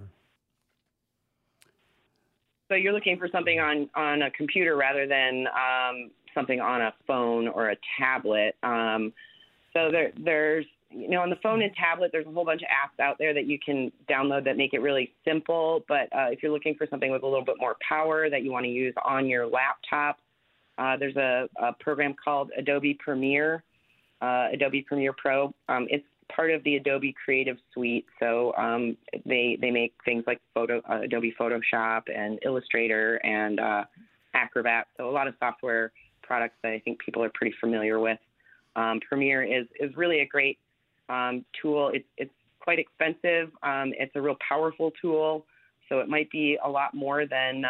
S2: So you're looking for something on a computer rather than something on a phone or a tablet. So there's, on the phone and tablet, there's a whole bunch of apps out there that you can download that make it really simple. But if you're looking for something with a little bit more power that you want to use on your laptop, there's a program called Adobe Premiere, Adobe Premiere Pro. It's part of the Adobe Creative Suite. So they make things like Adobe Photoshop and Illustrator and Acrobat. So a lot of software products that I think people are pretty familiar with. Premiere is really a great tool. It's quite expensive. It's a real powerful tool, so it might be a lot more than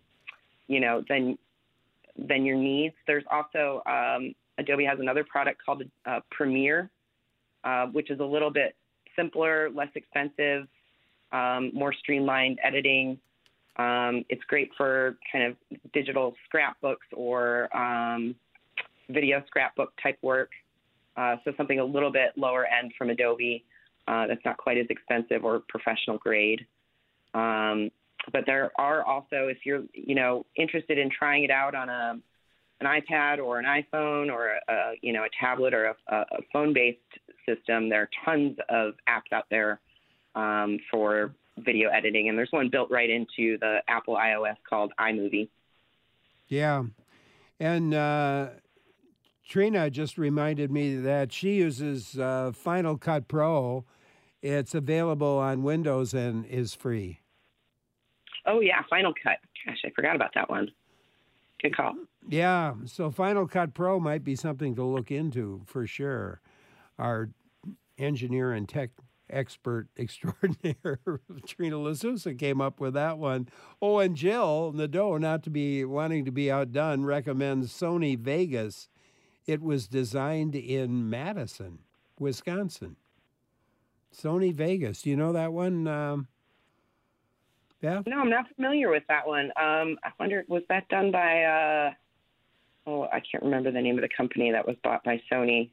S2: than your needs. There's also Adobe has another product called Premiere, which is a little bit simpler, less expensive, more streamlined editing. It's great for kind of digital scrapbooks or video scrapbook type work. So something a little bit lower end from Adobe that's not quite as expensive or professional grade. But there are also, if you're interested in trying it out on an iPad or an iPhone or a tablet or a phone-based system, there are tons of apps out there for video editing, and there's one built right into the Apple iOS called iMovie.
S1: Yeah, and Trina just reminded me that she uses Final Cut Pro. It's available on Windows and is free.
S2: Oh, yeah, Final Cut. Gosh, I forgot about that one. Good call.
S1: Yeah, so Final Cut Pro might be something to look into for sure. Our engineer and tech expert extraordinaire, Trina LaSousa, came up with that one. Oh, and Jill Nadeau, not to be wanting to be outdone, recommends Sony Vegas. It was designed in Madison, Wisconsin. Sony Vegas. Do you know that one, Beth?
S2: No, I'm not familiar with that one. I wonder, was that done by, I can't remember the name of the company that was bought by Sony.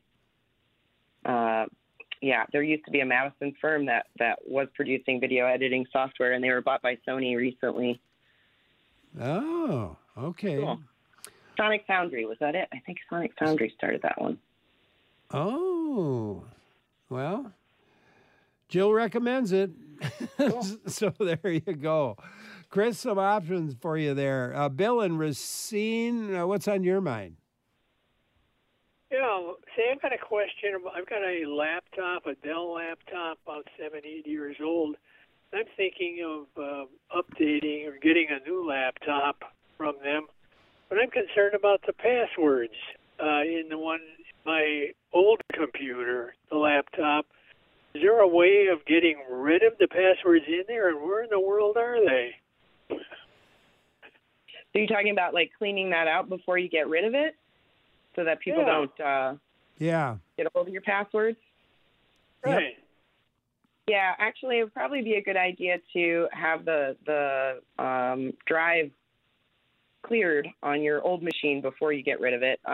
S2: Yeah, there used to be a Madison firm that was producing video editing software, and they were bought by Sony recently.
S1: Oh, okay.
S2: Cool. Sonic Foundry, was that it? I think Sonic Foundry started that one.
S1: Oh, well, Jill recommends it. Cool. So there you go. Chris, some options for you there. Bill and Racine, what's on your mind?
S11: Yeah, say I've got a question. I've got a laptop, a Dell laptop, about 7, 8 years old. I'm thinking of updating or getting a new laptop from them, but I'm concerned about the passwords in my old computer, the laptop. Is there a way of getting rid of the passwords in there, and where in the world are they?
S2: So you're talking about like cleaning that out before you get rid of it, so that people don't get a hold of your passwords?
S11: Right.
S2: Yep. Yeah, actually, it would probably be a good idea to have the drive cleared on your old machine before you get rid of it.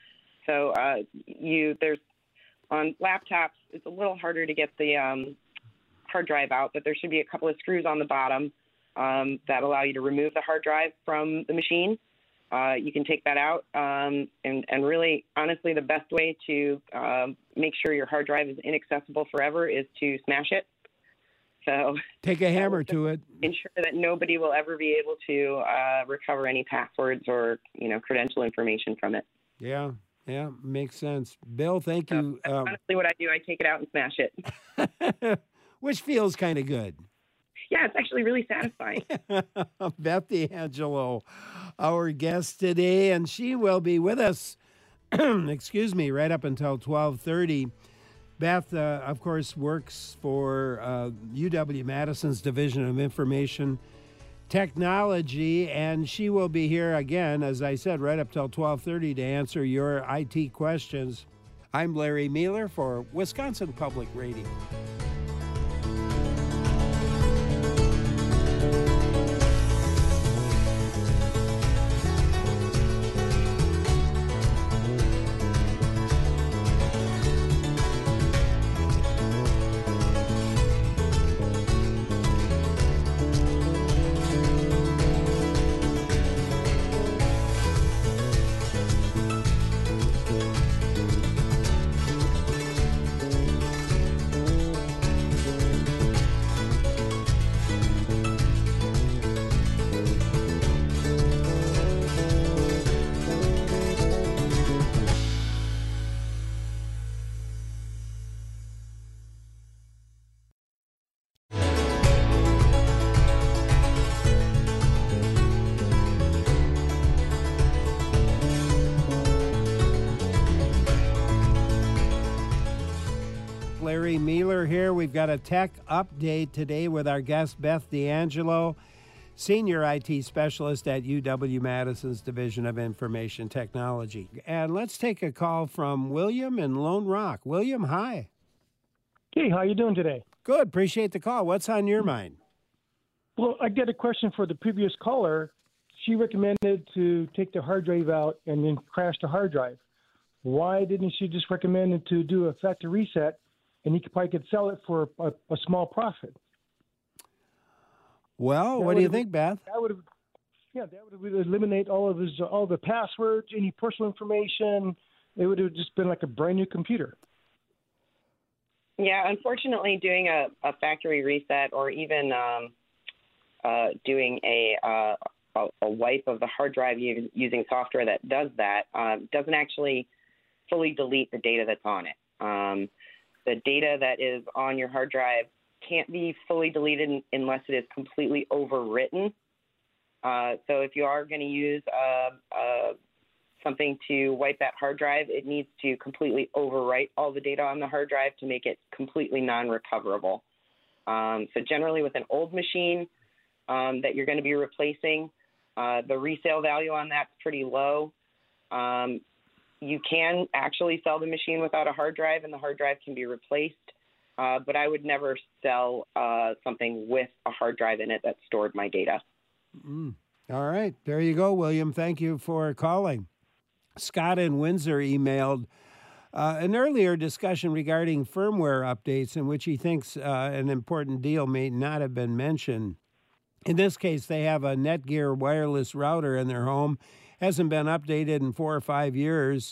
S2: There's on laptops, it's a little harder to get the hard drive out, but there should be a couple of screws on the bottom that allow you to remove the hard drive from the machine. You can take that out, and really, honestly, the best way to make sure your hard drive is inaccessible forever is to smash it. So
S1: take a hammer to it.
S2: Ensure that nobody will ever be able to recover any passwords or credential information from it.
S1: Yeah, makes sense. Bill, thank you.
S2: That's honestly what I do. I take it out and smash it.
S1: Which feels kind of good.
S2: Yeah, it's actually really satisfying.
S1: Beth D'Angelo, our guest today, and she will be with us, right up until 12:30. Beth, of course, works for UW-Madison's Division of Information Technology, and she will be here again, as I said, right up till 12:30 to answer your IT questions. I'm Larry Mueller for Wisconsin Public Radio. Larry Mealer here. We've got a tech update today with our guest, Beth D'Angelo, Senior IT Specialist at UW-Madison's Division of Information Technology. And let's take a call from William in Lone Rock. William, hi.
S12: Hey, how you doing today?
S1: Good. Appreciate the call. What's on your mind?
S12: Well, I get a question for the previous caller. She recommended to take the hard drive out and then crash the hard drive. Why didn't she just recommend to do a factory reset, and he could sell it for a small profit?
S1: Well, what do you think, Beth?
S12: That would eliminate all the passwords, any personal information. It would have just been like a brand new computer.
S2: Yeah, unfortunately, doing a factory reset or even doing a wipe of the hard drive using software that does that doesn't actually fully delete the data that's on it. The data that is on your hard drive can't be fully deleted unless it is completely overwritten. So if you are going to use something to wipe that hard drive, it needs to completely overwrite all the data on the hard drive to make it completely non-recoverable. So generally with an old machine that you're going to be replacing, the resale value on that's pretty low. You can actually sell the machine without a hard drive, and the hard drive can be replaced. But I would never sell something with a hard drive in it that stored my data.
S1: All right. There you go, William. Thank you for calling. Scott in Windsor emailed an earlier discussion regarding firmware updates in which he thinks an important deal may not have been mentioned. In this case, they have a Netgear wireless router in their home. Hasn't been updated in 4 or 5 years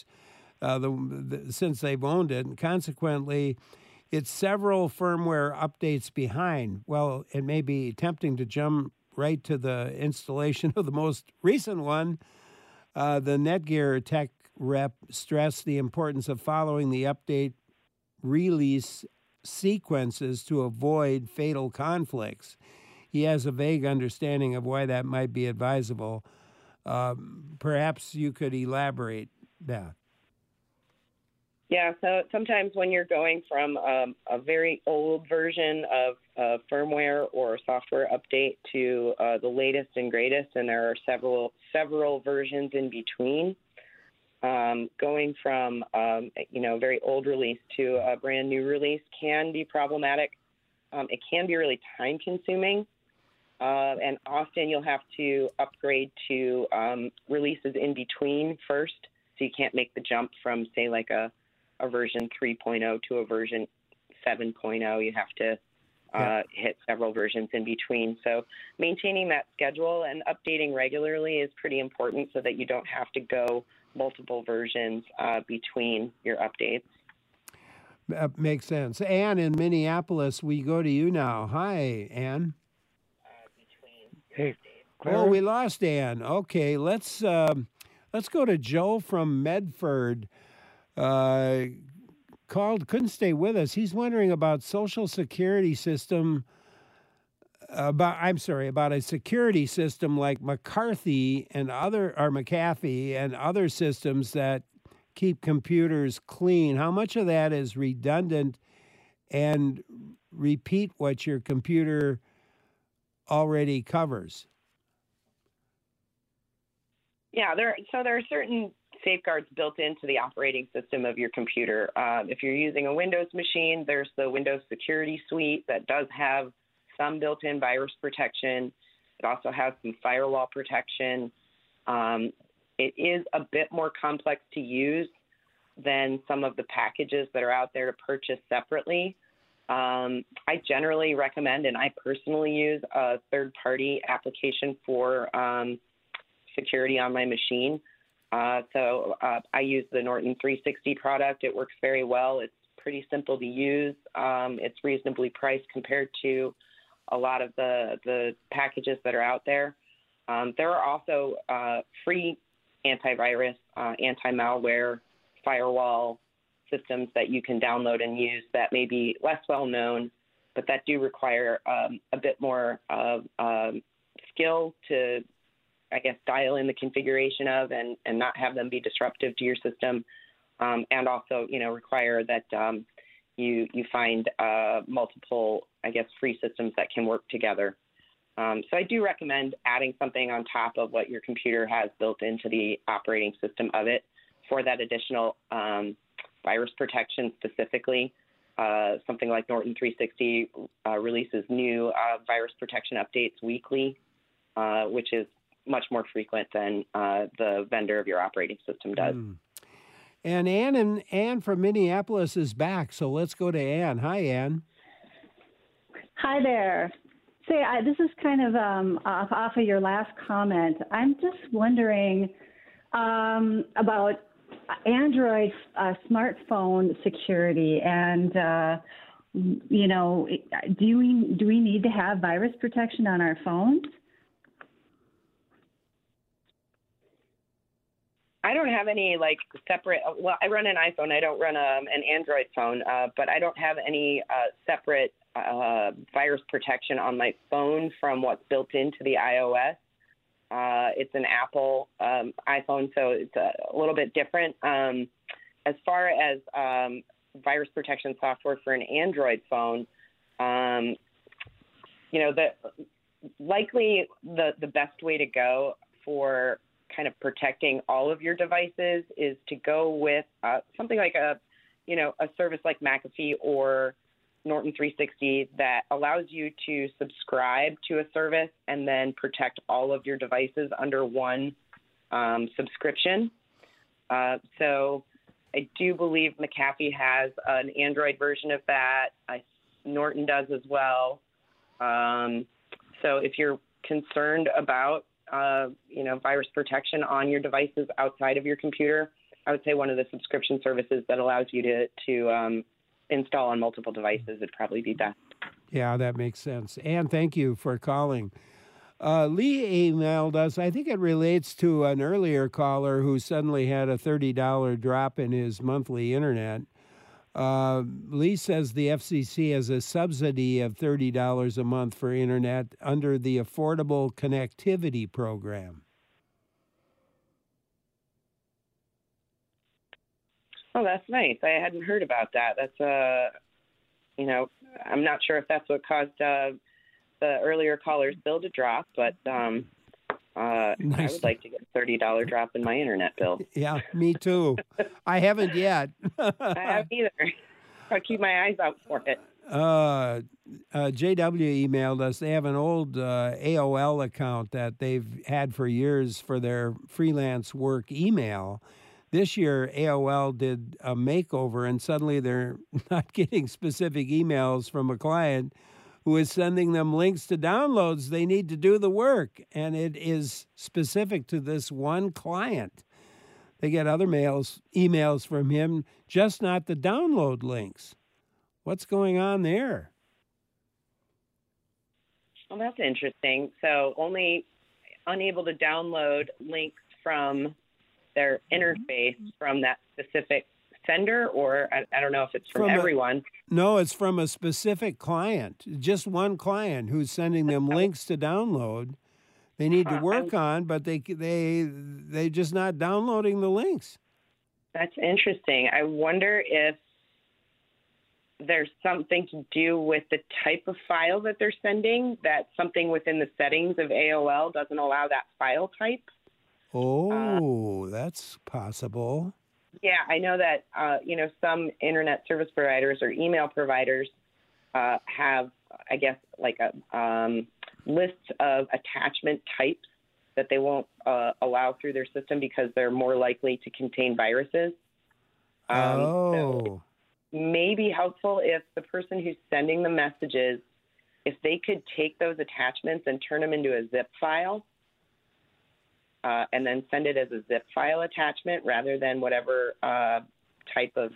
S1: since they've owned it, and consequently, it's several firmware updates behind. Well, it may be tempting to jump right to the installation of the most recent one. The Netgear tech rep stressed the importance of following the update release sequences to avoid fatal conflicts. He has a vague understanding of why that might be advisable. Perhaps you could elaborate, Beth.
S2: Yeah, so sometimes when you're going from a very old version of firmware or software update to the latest and greatest, and there are several versions in between, going from very old release to a brand new release can be problematic. It can be really time consuming, and often you'll have to upgrade to releases in between first, so you can't make the jump from, say, like a version 3.0 to a version 7.0. You have to hit several versions in between. So maintaining that schedule and updating regularly is pretty important so that you don't have to go multiple versions between your updates.
S1: Makes sense. Ann in Minneapolis, we go to you now. Hi, Ann.
S12: Hey.
S1: Clara? Oh, we lost Ann. Okay, let's go to Joe from Medford. Couldn't stay with us. He's wondering about Social Security system, about a security system like McAfee and other systems that keep computers clean. How much of that is redundant and repeat what your computer already covers?
S2: Yeah, there are certain safeguards built into the operating system of your computer. If you're using a Windows machine, there's the Windows Security Suite that does have some built-in virus protection. It also has some firewall protection. It is a bit more complex to use than some of the packages that are out there to purchase separately. I generally recommend, and I personally use, a third-party application for security on my machine. So I use the Norton 360 product. It works very well. It's pretty simple to use. It's reasonably priced compared to a lot of the packages that are out there. There are also free antivirus, anti-malware, firewall systems that you can download and use that may be less well known, but that do require a bit more skill to, I guess, dial in the configuration of and not have them be disruptive to your system, and also, require that you find multiple, I guess, free systems that can work together. So I do recommend adding something on top of what your computer has built into the operating system of it for that additional virus protection specifically. Something like Norton 360 releases new virus protection updates weekly, which is much more frequent than the vendor of your operating system does.
S1: And Ann from Minneapolis is back, so let's go to Ann. Hi, Ann.
S13: Hi there. Say, this is kind of off of your last comment. I'm just wondering about Android smartphone security, and do we need to have virus protection on our phones?
S2: I don't have any separate. Well, I run an iPhone. I don't run an Android phone, but I don't have any separate virus protection on my phone from what's built into the iOS. It's an Apple iPhone, so it's a little bit different. As far as virus protection software for an Android phone, the best way to go for kind of protecting all of your devices is to go with something like a service like McAfee or Norton 360 that allows you to subscribe to a service and then protect all of your devices under one subscription. So I do believe McAfee has an Android version of that. Norton does as well. So if you're concerned about virus protection on your devices outside of your computer, I would say one of the subscription services that allows you to install on multiple devices would probably be best.
S1: Yeah, that makes sense. Ann, thank you for calling. Lee emailed us. I think it relates to an earlier caller who suddenly had a $30 drop in his monthly internet. Lee says the FCC has a subsidy of $30 a month for internet under the Affordable Connectivity Program.
S2: Oh, that's nice. I hadn't heard about that. That's I'm not sure if that's what caused the earlier caller's bill to drop, but nice. I would like to get a $30 drop in my internet bill.
S1: Yeah, me too. I haven't yet.
S2: I haven't either. I'll keep my eyes out for it.
S1: JW emailed us. They have an old AOL account that they've had for years for their freelance work email. This year, AOL did a makeover, and suddenly they're not getting specific emails from a client who is sending them links to downloads. They need to do the work, and it is specific to this one client. They get other emails from him, just not the download links. What's going on there?
S2: Well, that's interesting. So only unable to download links from their interface from that specific sender, or I don't know if it's from everyone.
S1: No, it's from a specific client, just one client who's sending them links to download. They need to work on, but they just not downloading the links.
S2: That's interesting. I wonder if there's something to do with the type of file that they're sending, that something within the settings of AOL doesn't allow that file type.
S1: Oh, that's possible.
S2: Yeah, I know that, some internet service providers or email providers have, I guess, like a list of attachment types that they won't allow through their system because they're more likely to contain viruses. So may be helpful if the person who's sending the messages, if they could take those attachments and turn them into a zip file, and then send it as a zip file attachment rather than whatever type of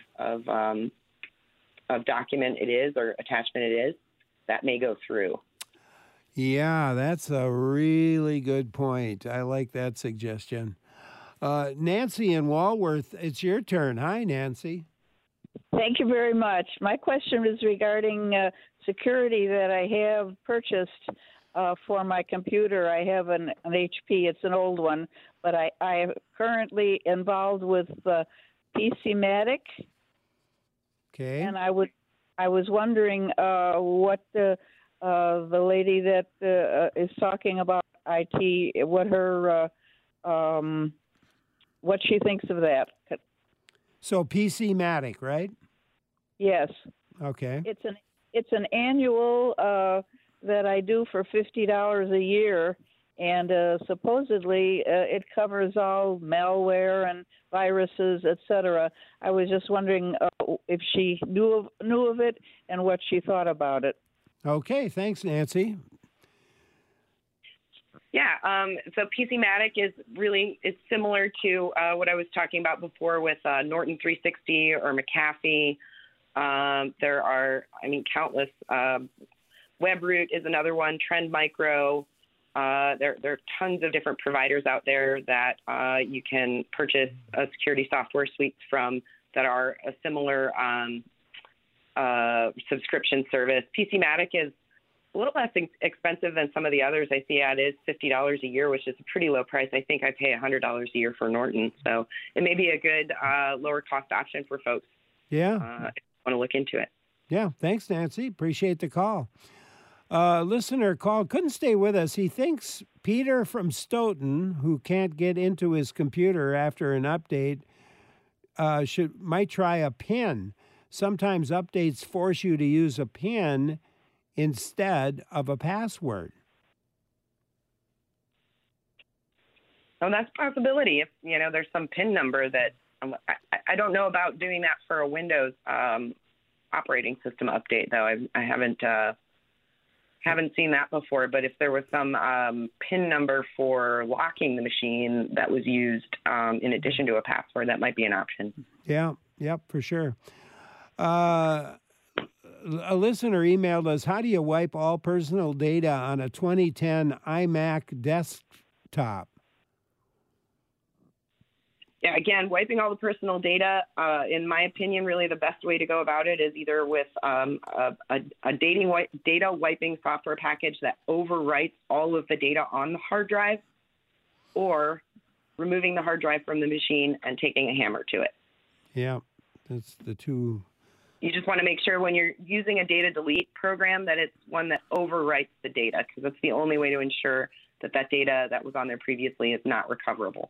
S2: document it is or attachment it is, that may go through.
S1: Yeah, that's a really good point. I like that suggestion. Nancy in Walworth, it's your turn. Hi, Nancy.
S14: Thank you very much. My question is regarding security that I have purchased for my computer. I have an HP. It's an old one, but I am currently involved with PCmatic.
S1: Okay.
S14: And I would I was wondering what the lady that is talking about IT, what her what she thinks of that.
S1: So PC-Matic, right?
S14: Yes.
S1: Okay.
S14: It's an annual that I do for $50 a year, and supposedly it covers all malware and viruses, etc. I was just wondering if she knew of it and what she thought about it.
S1: Okay, thanks, Nancy.
S2: Yeah, so PC-Matic is similar to what I was talking about before with Norton 360 or McAfee. There are, countless. WebRoot is another one. Trend Micro. There are tons of different providers out there that you can purchase a security software suites from that are a similar subscription service. PC-Matic is a little less expensive than some of the others I see at. Is $50 a year, which is a pretty low price. I think I pay $100 a year for Norton, so it may be a good lower cost option for folks.
S1: Yeah,
S2: if you want to look into it.
S1: Yeah, thanks, Nancy. Appreciate the call. Listener called, couldn't stay with us. He thinks Peter from Stoughton, who can't get into his computer after an update, might try a PIN. Sometimes updates force you to use a PIN instead of a password.
S2: Oh, that's a possibility. If there's some PIN number that I don't know about doing that for a Windows operating system update, though. I haven't seen that before. But if there was some PIN number for locking the machine that was used in addition to a password, that might be an option.
S1: Yeah, yep, for sure. A listener emailed us, how do you wipe all personal data on a 2010 iMac desktop?
S2: Yeah, again, wiping all the personal data, in my opinion, really the best way to go about it is either with a data wiping software package that overwrites all of the data on the hard drive, or removing the hard drive from the machine and taking a hammer to it.
S1: Yeah, that's the two.
S2: You just want to make sure when you're using a data delete program that it's one that overwrites the data, because that's the only way to ensure that data that was on there previously is not recoverable.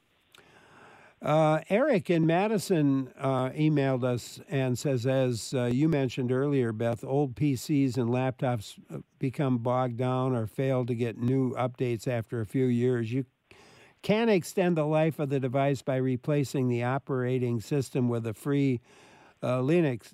S1: Eric in Madison emailed us and says, as you mentioned earlier, Beth, old PCs and laptops become bogged down or fail to get new updates after a few years. You can extend the life of the device by replacing the operating system with a free Linux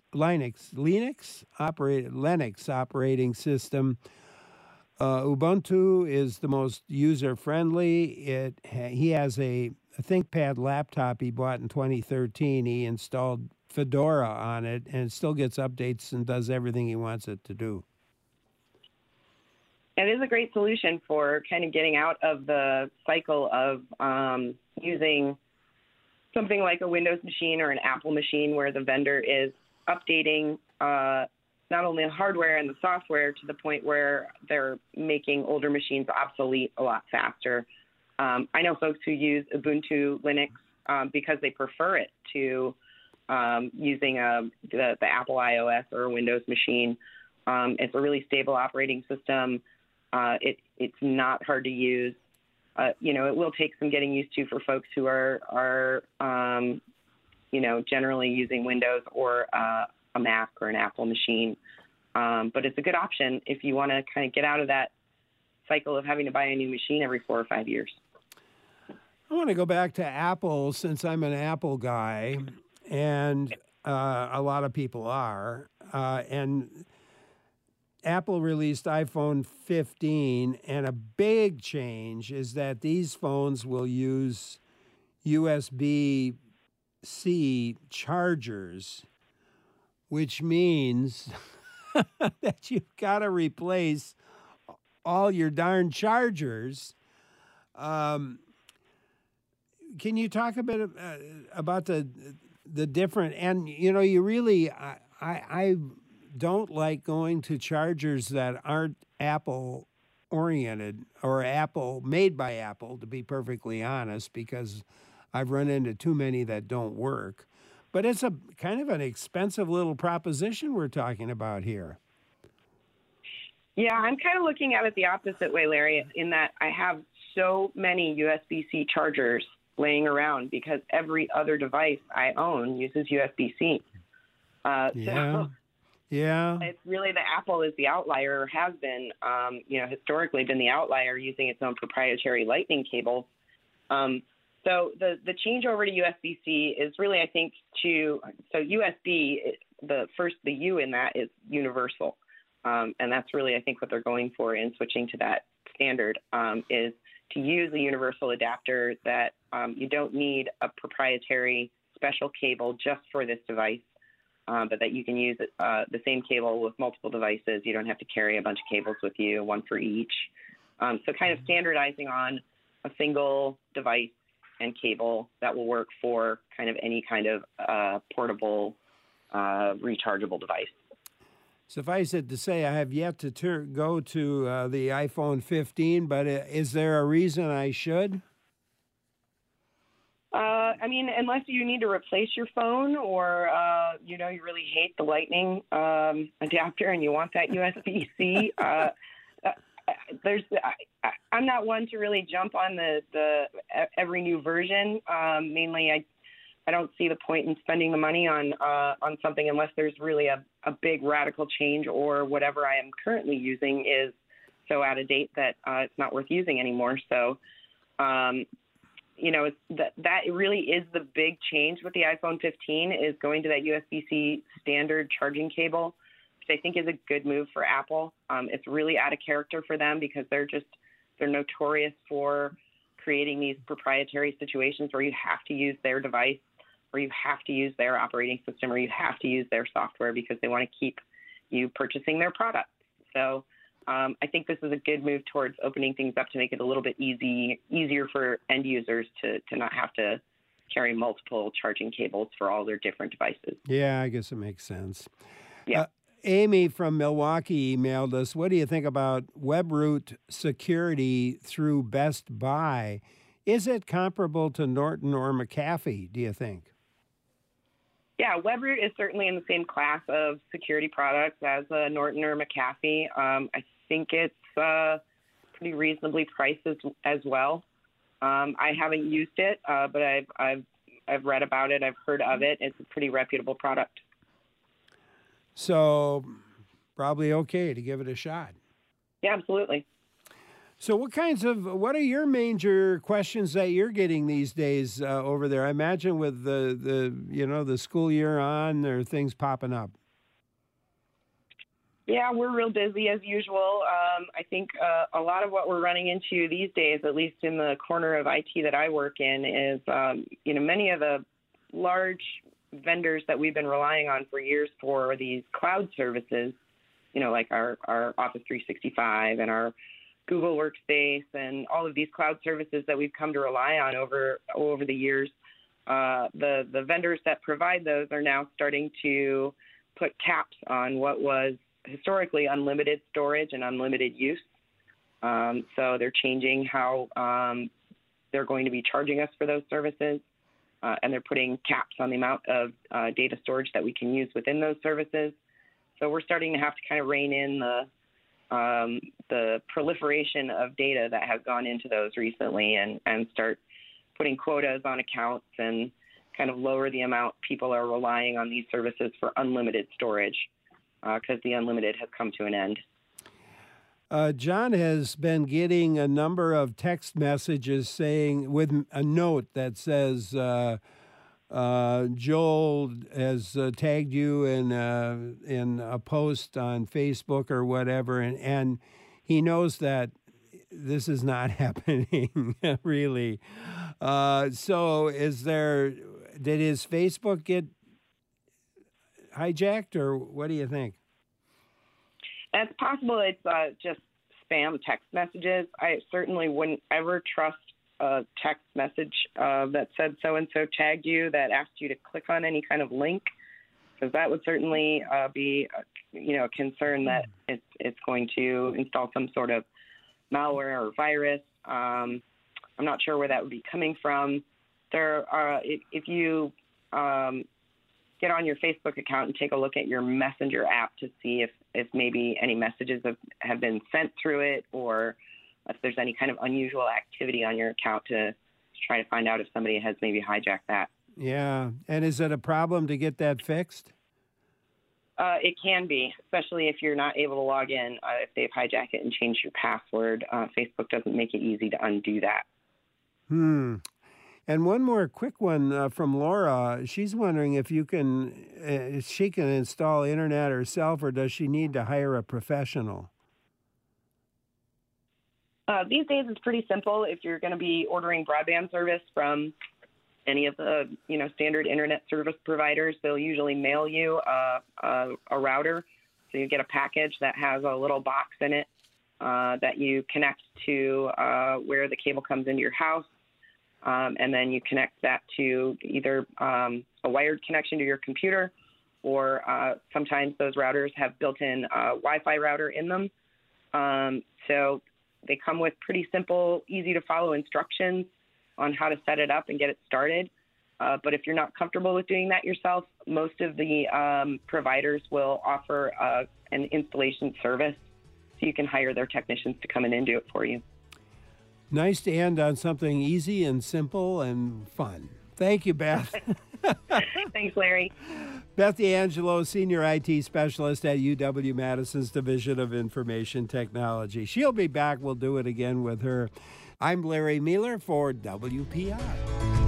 S1: operating system. Ubuntu is the most user-friendly. He has a ThinkPad laptop he bought in 2013. He installed Fedora on it, and it still gets updates and does everything he wants it to do.
S2: It is a great solution for kind of getting out of the cycle of using something like a Windows machine or an Apple machine where the vendor is updating not only the hardware and the software to the point where they're making older machines obsolete a lot faster. I know folks who use Ubuntu Linux because they prefer it to using the Apple iOS or a Windows machine. It's a really stable operating system. It's not hard to use. It will take some getting used to for folks who are generally using Windows or a Mac or an Apple machine. But it's a good option if you want to kind of get out of that cycle of having to buy a new machine every 4 or 5 years.
S1: I want to go back to Apple since I'm an Apple guy, and a lot of people are. And Apple released iPhone 15, and a big change is that these phones will use USB-C chargers, which means that you've got to replace all your darn chargers. Can you talk a bit about the different, and you really, I don't like going to chargers that aren't Apple oriented or made by Apple, to be perfectly honest, because I've run into too many that don't work. But it's a kind of an expensive little proposition we're talking about here.
S2: Yeah, I'm kind of looking at it the opposite way, Larry, in that I have so many USB-C chargers laying around because every other device I own uses USB-C. So it's really the Apple is the outlier, or has been, historically been the outlier using its own proprietary Lightning cable. So the change over to USB-C is really, I think, so USB, the U in that is universal. And that's really, I think, what they're going for in switching to that standard, is to use a universal adapter that you don't need a proprietary special cable just for this device, but that you can use the same cable with multiple devices. You don't have to carry a bunch of cables with you, one for each. So kind of standardizing on a single device and cable that will work for kind of any kind of portable, rechargeable device.
S1: Suffice it to say, I have yet to go to the iPhone 15, but is there a reason I should?
S2: I mean, unless you need to replace your phone or, you really hate the Lightning adapter and you want that USB-C, I'm not one to really jump on the every new version. Mainly, I don't see the point in spending the money on something unless there's really a big radical change, or whatever I am currently using is so out of date that it's not worth using anymore. So, that really is the big change with the iPhone 15, is going to that USB-C standard charging cable, which I think is a good move for Apple. It's really out of character for them because they're notorious for creating these proprietary situations where you have to use their device, or you have to use their operating system, or you have to use their software because they want to keep you purchasing their products. So I think this is a good move towards opening things up to make it a little bit easier for end users to not have to carry multiple charging cables for all their different devices.
S1: Yeah, I guess it makes sense.
S2: Yeah.
S1: Amy from Milwaukee emailed us, what do you think about WebRoot security through Best Buy? Is it comparable to Norton or McAfee, do you think?
S2: Yeah, WebRoot is certainly in the same class of security products as Norton or McAfee. I think it's pretty reasonably priced as well. I haven't used it, but I've read about it. I've heard of it. It's a pretty reputable product.
S1: So probably okay to give it a shot.
S2: Yeah, absolutely.
S1: So what are your major questions that you're getting these days over there? I imagine with the school year on, there are things popping up.
S2: Yeah, we're real busy as usual. I think a lot of what we're running into these days, at least in the corner of IT that I work in, is, many of the large vendors that we've been relying on for years for these cloud services, like our Office 365 and our Google Workspace and all of these cloud services that we've come to rely on over the years. The vendors that provide those are now starting to put caps on what was historically unlimited storage and unlimited use. So they're changing how they're going to be charging us for those services, and they're putting caps on the amount of data storage that we can use within those services. So we're starting to have to kind of rein in the proliferation of data that has gone into those recently, and start putting quotas on accounts and kind of lower the amount people are relying on these services for unlimited storage, because the unlimited has come to an end.
S1: John has been getting a number of text messages saying, with a note that says, Joel has tagged you in a post on Facebook or whatever, and he knows that this is not happening, really. So did his Facebook get hijacked, or what do you think?
S2: It's possible it's just spam text messages. I certainly wouldn't ever trust a text message that said so-and-so tagged you, that asked you to click on any kind of link, because that would certainly be a concern that it's going to install some sort of malware or virus. I'm not sure where that would be coming from. There are, if you get on your Facebook account and take a look at your Messenger app to see if maybe any messages have been sent through it, or if there's any kind of unusual activity on your account to try to find out if somebody has maybe hijacked that.
S1: Yeah. And is it a problem to get that fixed?
S2: It can be, especially if you're not able to log in. If they've hijacked it and changed your password, Facebook doesn't make it easy to undo that.
S1: And one more quick one from Laura. She's wondering if she can install internet herself, or does she need to hire a professional?
S2: These days, it's pretty simple. If you're going to be ordering broadband service from any of the standard internet service providers, they'll usually mail you a router. So you get a package that has a little box in it that you connect to where the cable comes into your house. And then you connect that to either a wired connection to your computer, or sometimes those routers have built-in Wi-Fi router in them. So they come with pretty simple, easy-to-follow instructions on how to set it up and get it started. But if you're not comfortable with doing that yourself, most of the providers will offer an installation service, so you can hire their technicians to come in and do it for you.
S1: Nice to end on something easy and simple and fun. Thank you, Beth.
S2: Thanks, Larry.
S1: Beth D'Angelo, Senior IT Specialist at UW-Madison's Division of Information Technology. She'll be back. We'll do it again with her. I'm Larry Mueller for WPI.